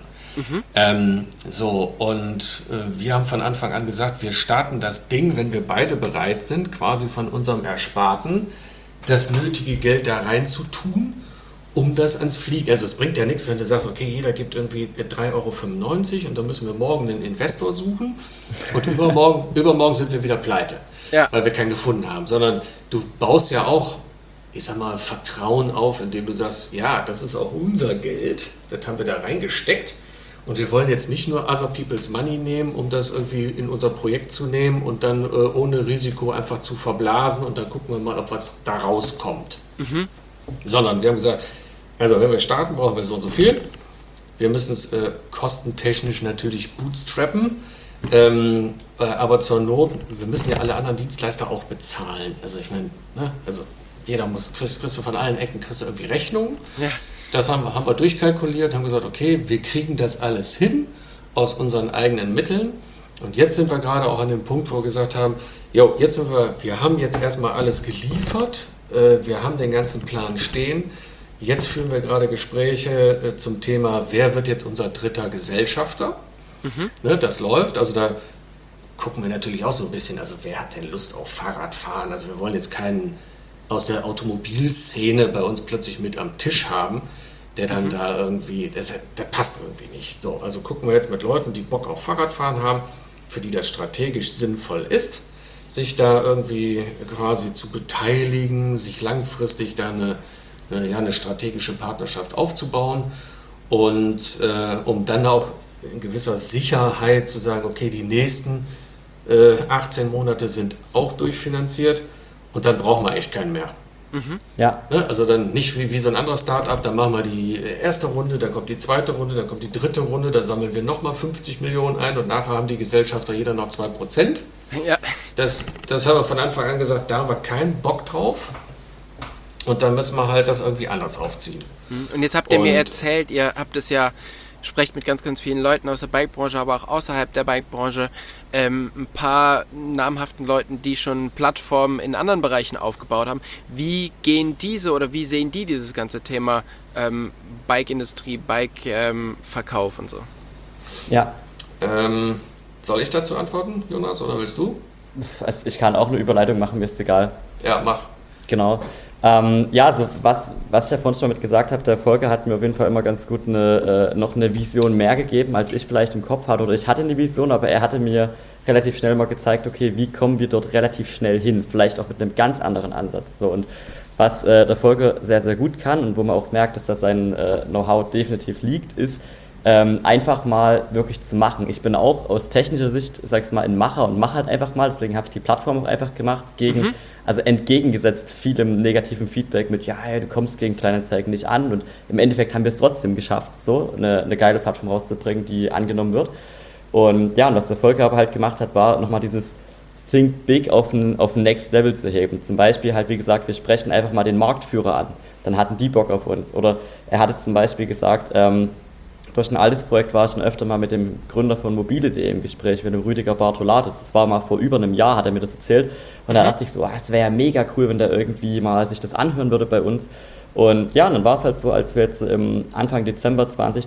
Wir haben von Anfang an gesagt, wir starten das Ding, wenn wir beide bereit sind, quasi von unserem Ersparten das nötige Geld da rein zu tun, um das ans Fliegen. Also es bringt ja nichts, wenn du sagst, okay, jeder gibt irgendwie 3,95 € und dann müssen wir morgen einen Investor suchen und übermorgen sind wir wieder pleite, weil wir keinen gefunden haben. Sondern du baust ja auch, ich sag mal, Vertrauen auf, indem du sagst, ja, das ist auch unser Geld, das haben wir da reingesteckt und wir wollen jetzt nicht nur other people's money nehmen, um das irgendwie in unser Projekt zu nehmen und dann ohne Risiko einfach zu verblasen und dann gucken wir mal, ob was da rauskommt. Sondern wir haben gesagt, also wenn wir starten, brauchen wir so und so viel. Wir müssen es kostentechnisch natürlich bootstrappen, aber zur Not, wir müssen ja alle anderen Dienstleister auch bezahlen. Also ich meine, ne, jeder kriegst du von allen Ecken irgendwie Rechnungen. Ja. Das haben wir durchkalkuliert, haben gesagt, okay, wir kriegen das alles hin aus unseren eigenen Mitteln. Und jetzt sind wir gerade auch an dem Punkt, wo wir gesagt haben, wir haben jetzt erstmal alles geliefert, wir haben den ganzen Plan stehen. Jetzt führen wir gerade Gespräche zum Thema, wer wird jetzt unser dritter Gesellschafter? Ne, das läuft, also da gucken wir natürlich auch so ein bisschen, also wer hat denn Lust auf Fahrradfahren? Also wir wollen jetzt keinen aus der Automobilszene bei uns plötzlich mit am Tisch haben, der dann da irgendwie, der passt irgendwie nicht. So, also gucken wir jetzt mit Leuten, die Bock auf Fahrradfahren haben, für die das strategisch sinnvoll ist, sich da irgendwie quasi zu beteiligen, sich langfristig da eine strategische Partnerschaft aufzubauen und um dann auch in gewisser Sicherheit zu sagen, okay, die nächsten 18 Monate sind auch durchfinanziert. Und dann brauchen wir echt keinen mehr. Ja. Also dann nicht wie so ein anderes Start-up, dann machen wir die erste Runde, dann kommt die zweite Runde, dann kommt die dritte Runde, dann sammeln wir nochmal 50 Millionen ein und nachher haben die Gesellschafter jeder noch 2%. Ja. Das haben wir von Anfang an gesagt, da haben wir keinen Bock drauf und dann müssen wir halt das irgendwie anders aufziehen. Und jetzt habt ihr mir erzählt, ihr habt es ja, sprecht mit ganz, ganz vielen Leuten aus der Bikebranche, aber auch außerhalb der Bikebranche, ein paar namhaften Leuten, die schon Plattformen in anderen Bereichen aufgebaut haben. Wie sehen die dieses ganze Thema Bike-Industrie, Bike-Verkauf und so? Ja. Soll ich dazu antworten, Jonas, oder willst du? Also ich kann auch eine Überleitung machen, mir ist egal. Ja, mach. Genau. Ja, also was ich ja vorhin schon mit gesagt habe, der Volker hat mir auf jeden Fall immer ganz gut noch eine Vision mehr gegeben, als ich vielleicht im Kopf hatte. Oder ich hatte eine Vision, aber er hatte mir relativ schnell mal gezeigt, okay, wie kommen wir dort relativ schnell hin? Vielleicht auch mit einem ganz anderen Ansatz. So, und was der Volker sehr, sehr gut kann und wo man auch merkt, dass da sein Know-how definitiv liegt, ist, einfach mal wirklich zu machen. Ich bin auch aus technischer Sicht, sag's mal, ein Macher und mache halt einfach mal, deswegen habe ich die Plattform auch einfach gemacht, also entgegengesetzt vielem negativen Feedback mit, ja, du kommst gegen Kleinanzeigen nicht an, und im Endeffekt haben wir es trotzdem geschafft, so eine geile Plattform rauszubringen, die angenommen wird. Und ja, und was der Volker aber halt gemacht hat, war nochmal dieses Think Big auf ein Next Level zu heben. Zum Beispiel halt, wie gesagt, wir sprechen einfach mal den Marktführer an. Dann hatten die Bock auf uns. Oder er hatte zum Beispiel gesagt, durch ein altes Projekt war ich schon öfter mal mit dem Gründer von mobile.de im Gespräch, mit dem Rüdiger Bartolatis. Das war mal vor über einem Jahr, hat er mir das erzählt. Und da dachte ich so, es wäre ja mega cool, wenn der irgendwie mal sich das anhören würde bei uns. Und ja, und dann war es halt so, als wir jetzt Anfang Dezember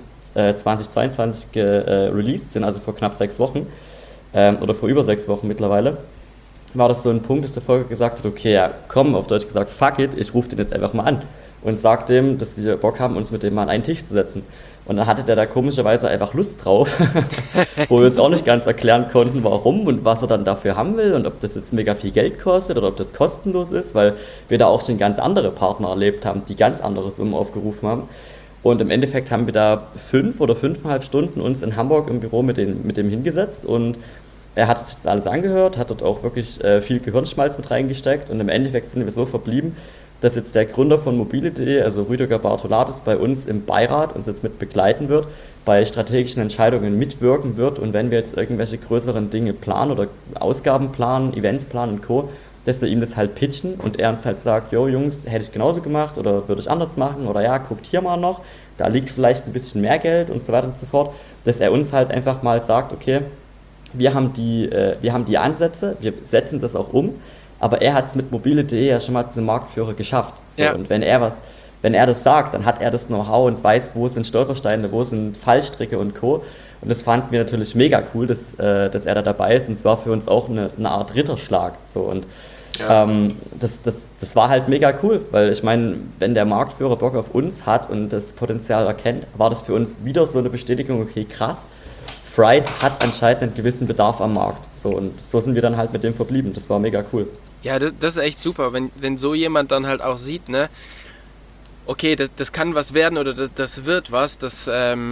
2022 released sind, also vor knapp 6 Wochen, oder vor über 6 Wochen mittlerweile, war das so ein Punkt, dass der Volker gesagt hat, okay, ja, komm, auf Deutsch gesagt, fuck it, ich rufe den jetzt einfach mal an und sag dem, dass wir Bock haben, uns mit dem mal an einen Tisch zu setzen. Und dann hatte der da komischerweise einfach Lust drauf, wo wir uns auch nicht ganz erklären konnten, warum und was er dann dafür haben will und ob das jetzt mega viel Geld kostet oder ob das kostenlos ist, weil wir da auch schon ganz andere Partner erlebt haben, die ganz andere Summen aufgerufen haben. Und im Endeffekt haben wir da 5 oder 5,5 Stunden uns in Hamburg im Büro mit dem hingesetzt, und er hat sich das alles angehört, hat dort auch wirklich viel Gehirnschmalz mit reingesteckt, und im Endeffekt sind wir so verblieben, dass jetzt der Gründer von mobile.de, also Rüdiger Bartolatis, bei uns im Beirat uns jetzt mit begleiten wird, bei strategischen Entscheidungen mitwirken wird, und wenn wir jetzt irgendwelche größeren Dinge planen oder Ausgaben planen, Events planen und Co., dass wir ihm das halt pitchen und er uns halt sagt, jo Jungs, hätte ich genauso gemacht oder würde ich anders machen oder ja, guckt hier mal noch, da liegt vielleicht ein bisschen mehr Geld und so weiter und so fort, dass er uns halt einfach mal sagt, okay, wir haben die Ansätze, wir setzen das auch um, aber er hat es mit mobile.de ja schon mal zum Marktführer geschafft. So, ja. Und wenn er das sagt, dann hat er das Know-how und weiß, wo sind Stolpersteine, wo sind Fallstricke und Co. Und das fanden wir natürlich mega cool, dass er da dabei ist. Und es war für uns auch eine Art Ritterschlag. So. Und ja. Das war halt mega cool, weil ich meine, wenn der Marktführer Bock auf uns hat und das Potenzial erkennt, war das für uns wieder so eine Bestätigung, okay, krass, Fright hat anscheinend einen gewissen Bedarf am Markt. So, und so sind wir dann halt mit dem verblieben. Das war mega cool. Ja, das ist echt super, wenn so jemand dann halt auch sieht, ne, okay, das kann was werden oder das wird was, das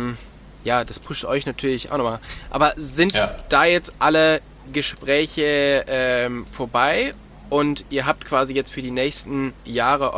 pusht euch natürlich auch nochmal. Aber sind da jetzt alle Gespräche vorbei und ihr habt quasi jetzt für die nächsten Jahre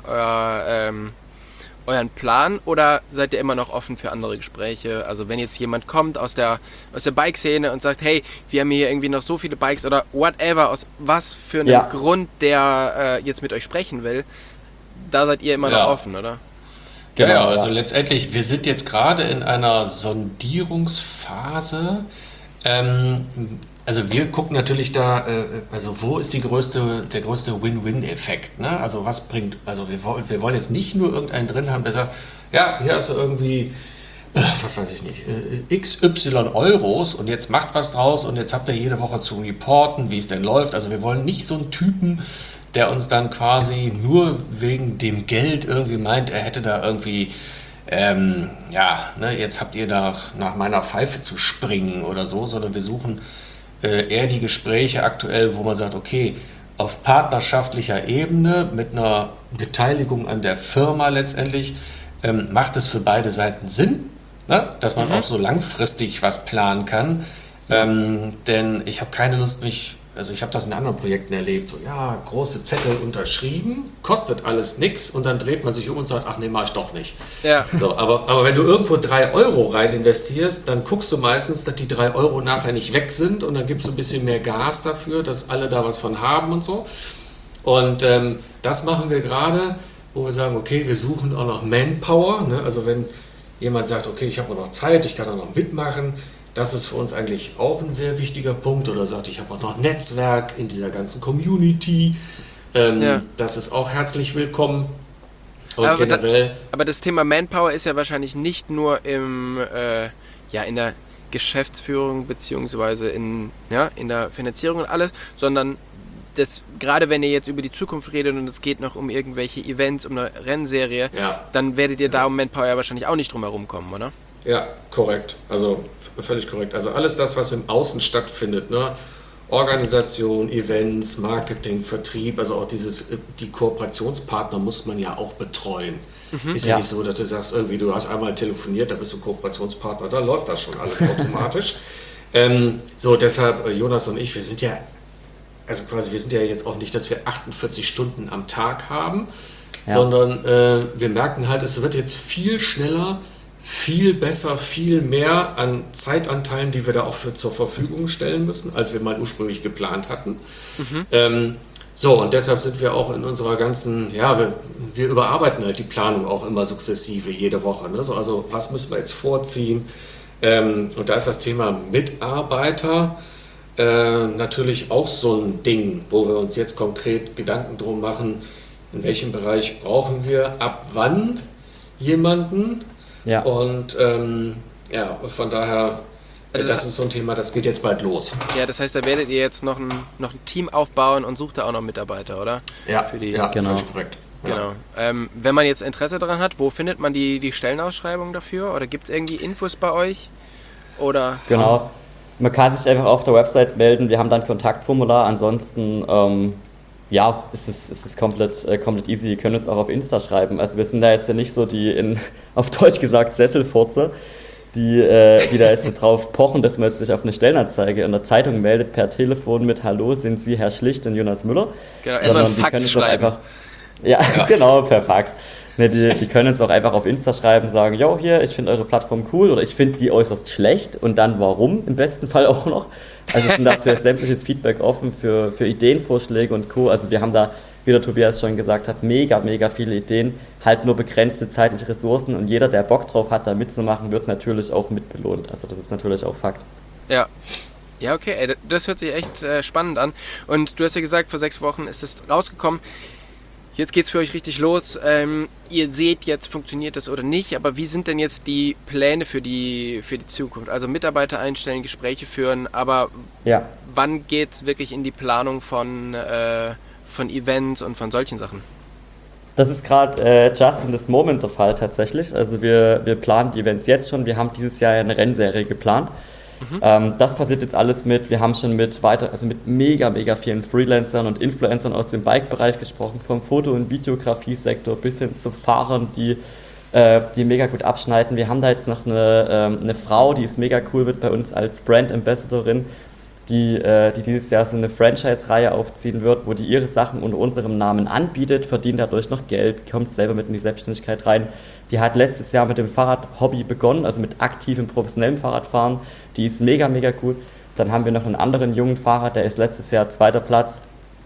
euren Plan, oder seid ihr immer noch offen für andere Gespräche? Also wenn jetzt jemand kommt aus der Bike-Szene und sagt, hey, wir haben hier irgendwie noch so viele Bikes oder whatever, aus was für einem Grund der jetzt mit euch sprechen will, da seid ihr immer noch offen, oder? Genau, also letztendlich, wir sind jetzt gerade in einer Sondierungsphase. Also wir gucken natürlich da, also wo ist der größte Win-Win-Effekt, ne? Also was bringt, also wir wollen jetzt nicht nur irgendeinen drin haben, der sagt, ja, hier hast du irgendwie, was weiß ich nicht, XY Euros und jetzt macht was draus und jetzt habt ihr jede Woche zu reporten, wie es denn läuft. Also wir wollen nicht so einen Typen, der uns dann quasi nur wegen dem Geld irgendwie meint, er hätte da irgendwie, jetzt habt ihr da nach meiner Pfeife zu springen oder so, sondern wir suchen eher die Gespräche aktuell, wo man sagt, okay, auf partnerschaftlicher Ebene mit einer Beteiligung an der Firma letztendlich macht es für beide Seiten Sinn, ne? Dass man auch so langfristig was planen kann, denn ich habe keine Lust, ich habe das in anderen Projekten erlebt, so ja, große Zettel unterschrieben, kostet alles nichts und dann dreht man sich um und sagt, ach nee, mach ich doch nicht. Ja. So, aber wenn du irgendwo 3 Euro rein investierst, dann guckst du meistens, dass die 3 Euro nachher nicht weg sind und dann gibst du ein bisschen mehr Gas dafür, dass alle da was von haben und so. Und das machen wir gerade, wo wir sagen, okay, wir suchen auch noch Manpower, ne? Also wenn jemand sagt, okay, ich habe noch Zeit, ich kann auch noch mitmachen, das ist für uns eigentlich auch ein sehr wichtiger Punkt. Oder sagt, ich habe auch noch Netzwerk in dieser ganzen Community. Das ist auch herzlich willkommen. Und aber das Thema Manpower ist ja wahrscheinlich nicht nur in der Geschäftsführung beziehungsweise in der Finanzierung und alles, sondern gerade wenn ihr jetzt über die Zukunft redet und es geht noch um irgendwelche Events, um eine Rennserie, dann werdet ihr da um Manpower ja wahrscheinlich auch nicht drum herum kommen, oder? Ja, korrekt. Also völlig korrekt. Also alles das, was im Außen stattfindet, ne? Organisation, Events, Marketing, Vertrieb, also auch die Kooperationspartner muss man ja auch betreuen. Ist ja nicht so, dass du sagst, irgendwie du hast einmal telefoniert, da bist du Kooperationspartner, da läuft das schon alles automatisch. Deshalb, Jonas und ich, wir sind ja jetzt auch nicht, dass wir 48 Stunden am Tag haben, sondern wir merken halt, es wird jetzt viel schneller, viel besser, viel mehr an Zeitanteilen, die wir da auch zur Verfügung stellen müssen, als wir mal ursprünglich geplant hatten. Und deshalb sind wir auch in unserer ganzen, wir überarbeiten halt die Planung auch immer sukzessive jede Woche. Ne? Also was müssen wir jetzt vorziehen? Und da ist das Thema Mitarbeiter natürlich auch so ein Ding, wo wir uns jetzt konkret Gedanken drum machen, in welchem Bereich brauchen wir ab wann jemanden. Ja. Und von daher, das ist so ein Thema, das geht jetzt bald los. Ja, das heißt, da werdet ihr jetzt noch ein Team aufbauen und sucht da auch noch Mitarbeiter, oder? Ja, genau. Völlig korrekt. Genau. Wenn man jetzt Interesse daran hat, wo findet man die Stellenausschreibung dafür? Oder gibt es irgendwie Infos bei euch? Oder? Genau. Man kann sich einfach auf der Website melden. Wir haben dann ein Kontaktformular. Ansonsten ist es komplett easy. Ihr könnt uns auch auf Insta schreiben. Also wir sind da jetzt ja nicht so die, auf Deutsch gesagt, Sesselfurze, die da jetzt drauf pochen, dass man jetzt sich auf eine Stellenanzeige in der Zeitung meldet per Telefon mit Hallo, sind Sie Herr Schlicht und Jonas Müller? Genau, erstmal einen Fax schreiben. Genau, per Fax. Ne, die können uns auch einfach auf Insta schreiben, sagen, jo, hier, ich finde eure Plattform cool oder ich finde die äußerst schlecht und dann warum, im besten Fall auch noch. Also sind dafür sämtliches Feedback offen für Ideenvorschläge und Co. Also wir haben da, wie der Tobias schon gesagt hat, mega viele Ideen, halt nur begrenzte zeitliche Ressourcen und jeder, der Bock drauf hat, da mitzumachen, wird natürlich auch mitbelohnt. Also das ist natürlich auch Fakt. Ja. Ja, okay, das hört sich echt spannend an. Und du hast ja gesagt, vor 6 Wochen ist es rausgekommen. Jetzt geht's für euch richtig los. Ihr seht jetzt, funktioniert das oder nicht, aber wie sind denn jetzt die Pläne für die Zukunft? Also Mitarbeiter einstellen, Gespräche führen, aber wann geht's wirklich in die Planung von Events und von solchen Sachen? Das ist gerade just in this moment der Fall tatsächlich. Also wir planen die Events jetzt schon. Wir haben dieses Jahr eine Rennserie geplant. Das passiert jetzt alles wir haben schon mit mega vielen Freelancern und Influencern aus dem Bike-Bereich gesprochen, vom Foto- und Videografie-Sektor bis hin zu Fahrern, die mega gut abschneiden. Wir haben da jetzt noch eine Frau, die ist mega cool mit bei uns als Brand Ambassadorin, die dieses Jahr so eine Franchise-Reihe aufziehen wird, wo die ihre Sachen unter unserem Namen anbietet, verdient dadurch noch Geld, kommt selber mit in die Selbstständigkeit rein. Die hat letztes Jahr mit dem Fahrradhobby begonnen, also mit aktivem, professionellem Fahrradfahren. Die ist mega gut. Dann haben wir noch einen anderen jungen Fahrer, der ist letztes Jahr 2. Platz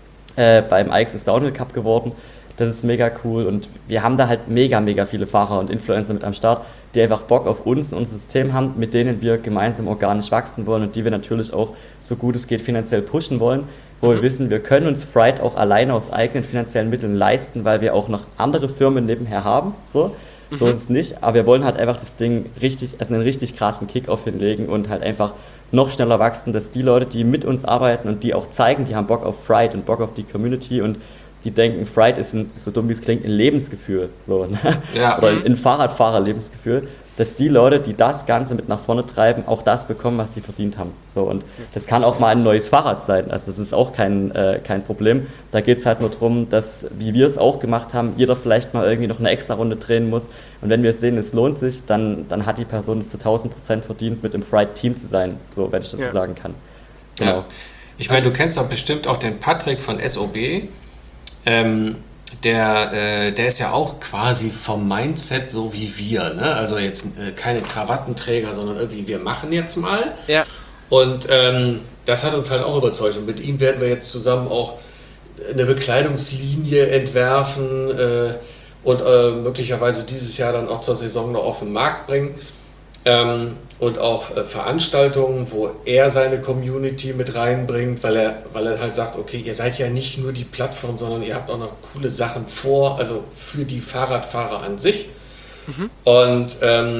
beim Aixes Downhill Cup geworden. Das ist mega cool und wir haben da halt mega viele Fahrer und Influencer mit am Start, die einfach Bock auf uns und unser System haben, mit denen wir gemeinsam organisch wachsen wollen und die wir natürlich auch so gut es geht finanziell pushen wollen, wo wir wissen, wir können uns Fright auch alleine aus eigenen finanziellen Mitteln leisten, weil wir auch noch andere Firmen nebenher haben, so ist es nicht, aber wir wollen halt einfach das Ding einen richtig krassen Kick-Off hinlegen und halt einfach noch schneller wachsen, dass die Leute, die mit uns arbeiten und die auch zeigen, die haben Bock auf Fright und Bock auf die Community und die denken, Fright ist so dumm wie es klingt, ein Lebensgefühl, so, ne? Oder ein Fahrradfahrer-Lebensgefühl, dass die Leute, die das Ganze mit nach vorne treiben, auch das bekommen, was sie verdient haben. So, und das kann auch mal ein neues Fahrrad sein, also das ist auch kein Problem. Da geht es halt nur darum, dass, wie wir es auch gemacht haben, jeder vielleicht mal irgendwie noch eine extra Runde drehen muss. Und wenn wir sehen, es lohnt sich, dann hat die Person es zu 1000% verdient, mit im Fright-Team zu sein, so, wenn ich das so sagen kann. Genau. Ja. Ich meine, du kennst doch bestimmt auch den Patrick von SOB. Der ist ja auch quasi vom Mindset so wie wir, ne? Also jetzt keine Krawattenträger, sondern irgendwie, wir machen jetzt mal. Ja. Und das hat uns halt auch überzeugt. Und mit ihm werden wir jetzt zusammen auch eine Bekleidungslinie entwerfen und möglicherweise dieses Jahr dann auch zur Saison noch auf den Markt bringen. Und auch Veranstaltungen, wo er seine Community mit reinbringt, weil er halt sagt, okay, ihr seid ja nicht nur die Plattform, sondern ihr habt auch noch coole Sachen vor, also für die Fahrradfahrer an sich. Und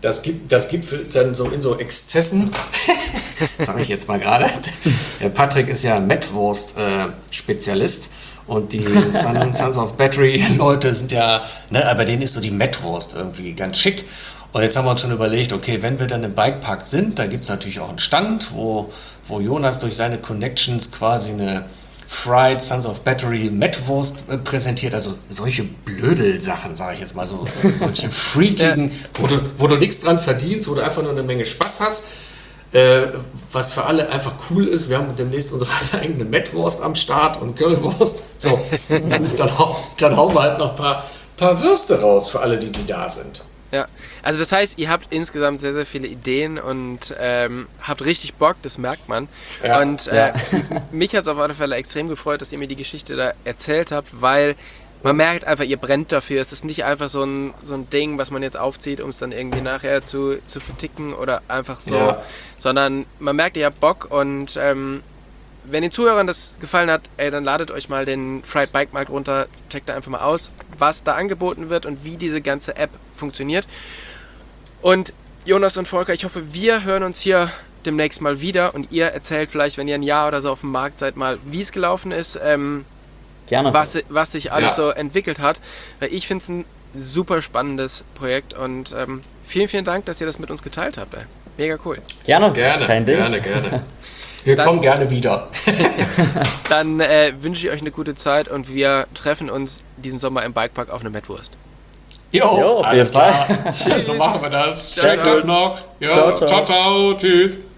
das gibt dann so in so Exzessen, sage ich jetzt mal gerade. Der Patrick ist ja Mettwurst-Spezialist und die Sons of Battery-Leute sind ja, ne, bei denen ist so die Mettwurst irgendwie ganz schick. Und jetzt haben wir uns schon überlegt, okay, wenn wir dann im Bikepark sind, da gibt es natürlich auch einen Stand, wo Jonas durch seine Connections quasi eine Fried Sons of Battery Mettwurst präsentiert, also solche Blödel-Sachen, sage ich jetzt mal, solche freakigen, wo du nichts dran verdienst, wo du einfach nur eine Menge Spaß hast, was für alle einfach cool ist. Wir haben demnächst unsere eigene Mettwurst am Start und Currywurst. So, dann hauen wir halt noch ein paar Würste raus für alle, die da sind. Ja, also das heißt, ihr habt insgesamt sehr, sehr viele Ideen und habt richtig Bock, das merkt man. Ja. Und mich hat es auf alle Fälle extrem gefreut, dass ihr mir die Geschichte da erzählt habt, weil man merkt einfach, ihr brennt dafür. Es ist nicht einfach so ein Ding, was man jetzt aufzieht, um es dann irgendwie nachher zu verticken oder einfach so, sondern man merkt, ihr habt Bock und wenn den Zuhörern das gefallen hat, dann ladet euch mal den Fried Bike Markt runter, checkt da einfach mal aus, was da angeboten wird und wie diese ganze App funktioniert. Und Jonas und Volker, ich hoffe, wir hören uns hier demnächst mal wieder und ihr erzählt vielleicht, wenn ihr ein Jahr oder so auf dem Markt seid, mal, wie es gelaufen ist, Gerne. was sich alles so entwickelt hat. Weil ich finde es ein super spannendes Projekt und vielen, vielen Dank, dass ihr das mit uns geteilt habt. Mega cool. Gerne. Kein Ding. Gerne. Wir kommen gerne wieder. Dann wünsche ich euch eine gute Zeit und wir treffen uns diesen Sommer im Bikepark auf eine Mettwurst. Jo, auf alles jeden klar. Fall. Ja, so machen wir das. Sehr Schönen gut. Tag noch. Jo, Ciao. ciao. Tschüss.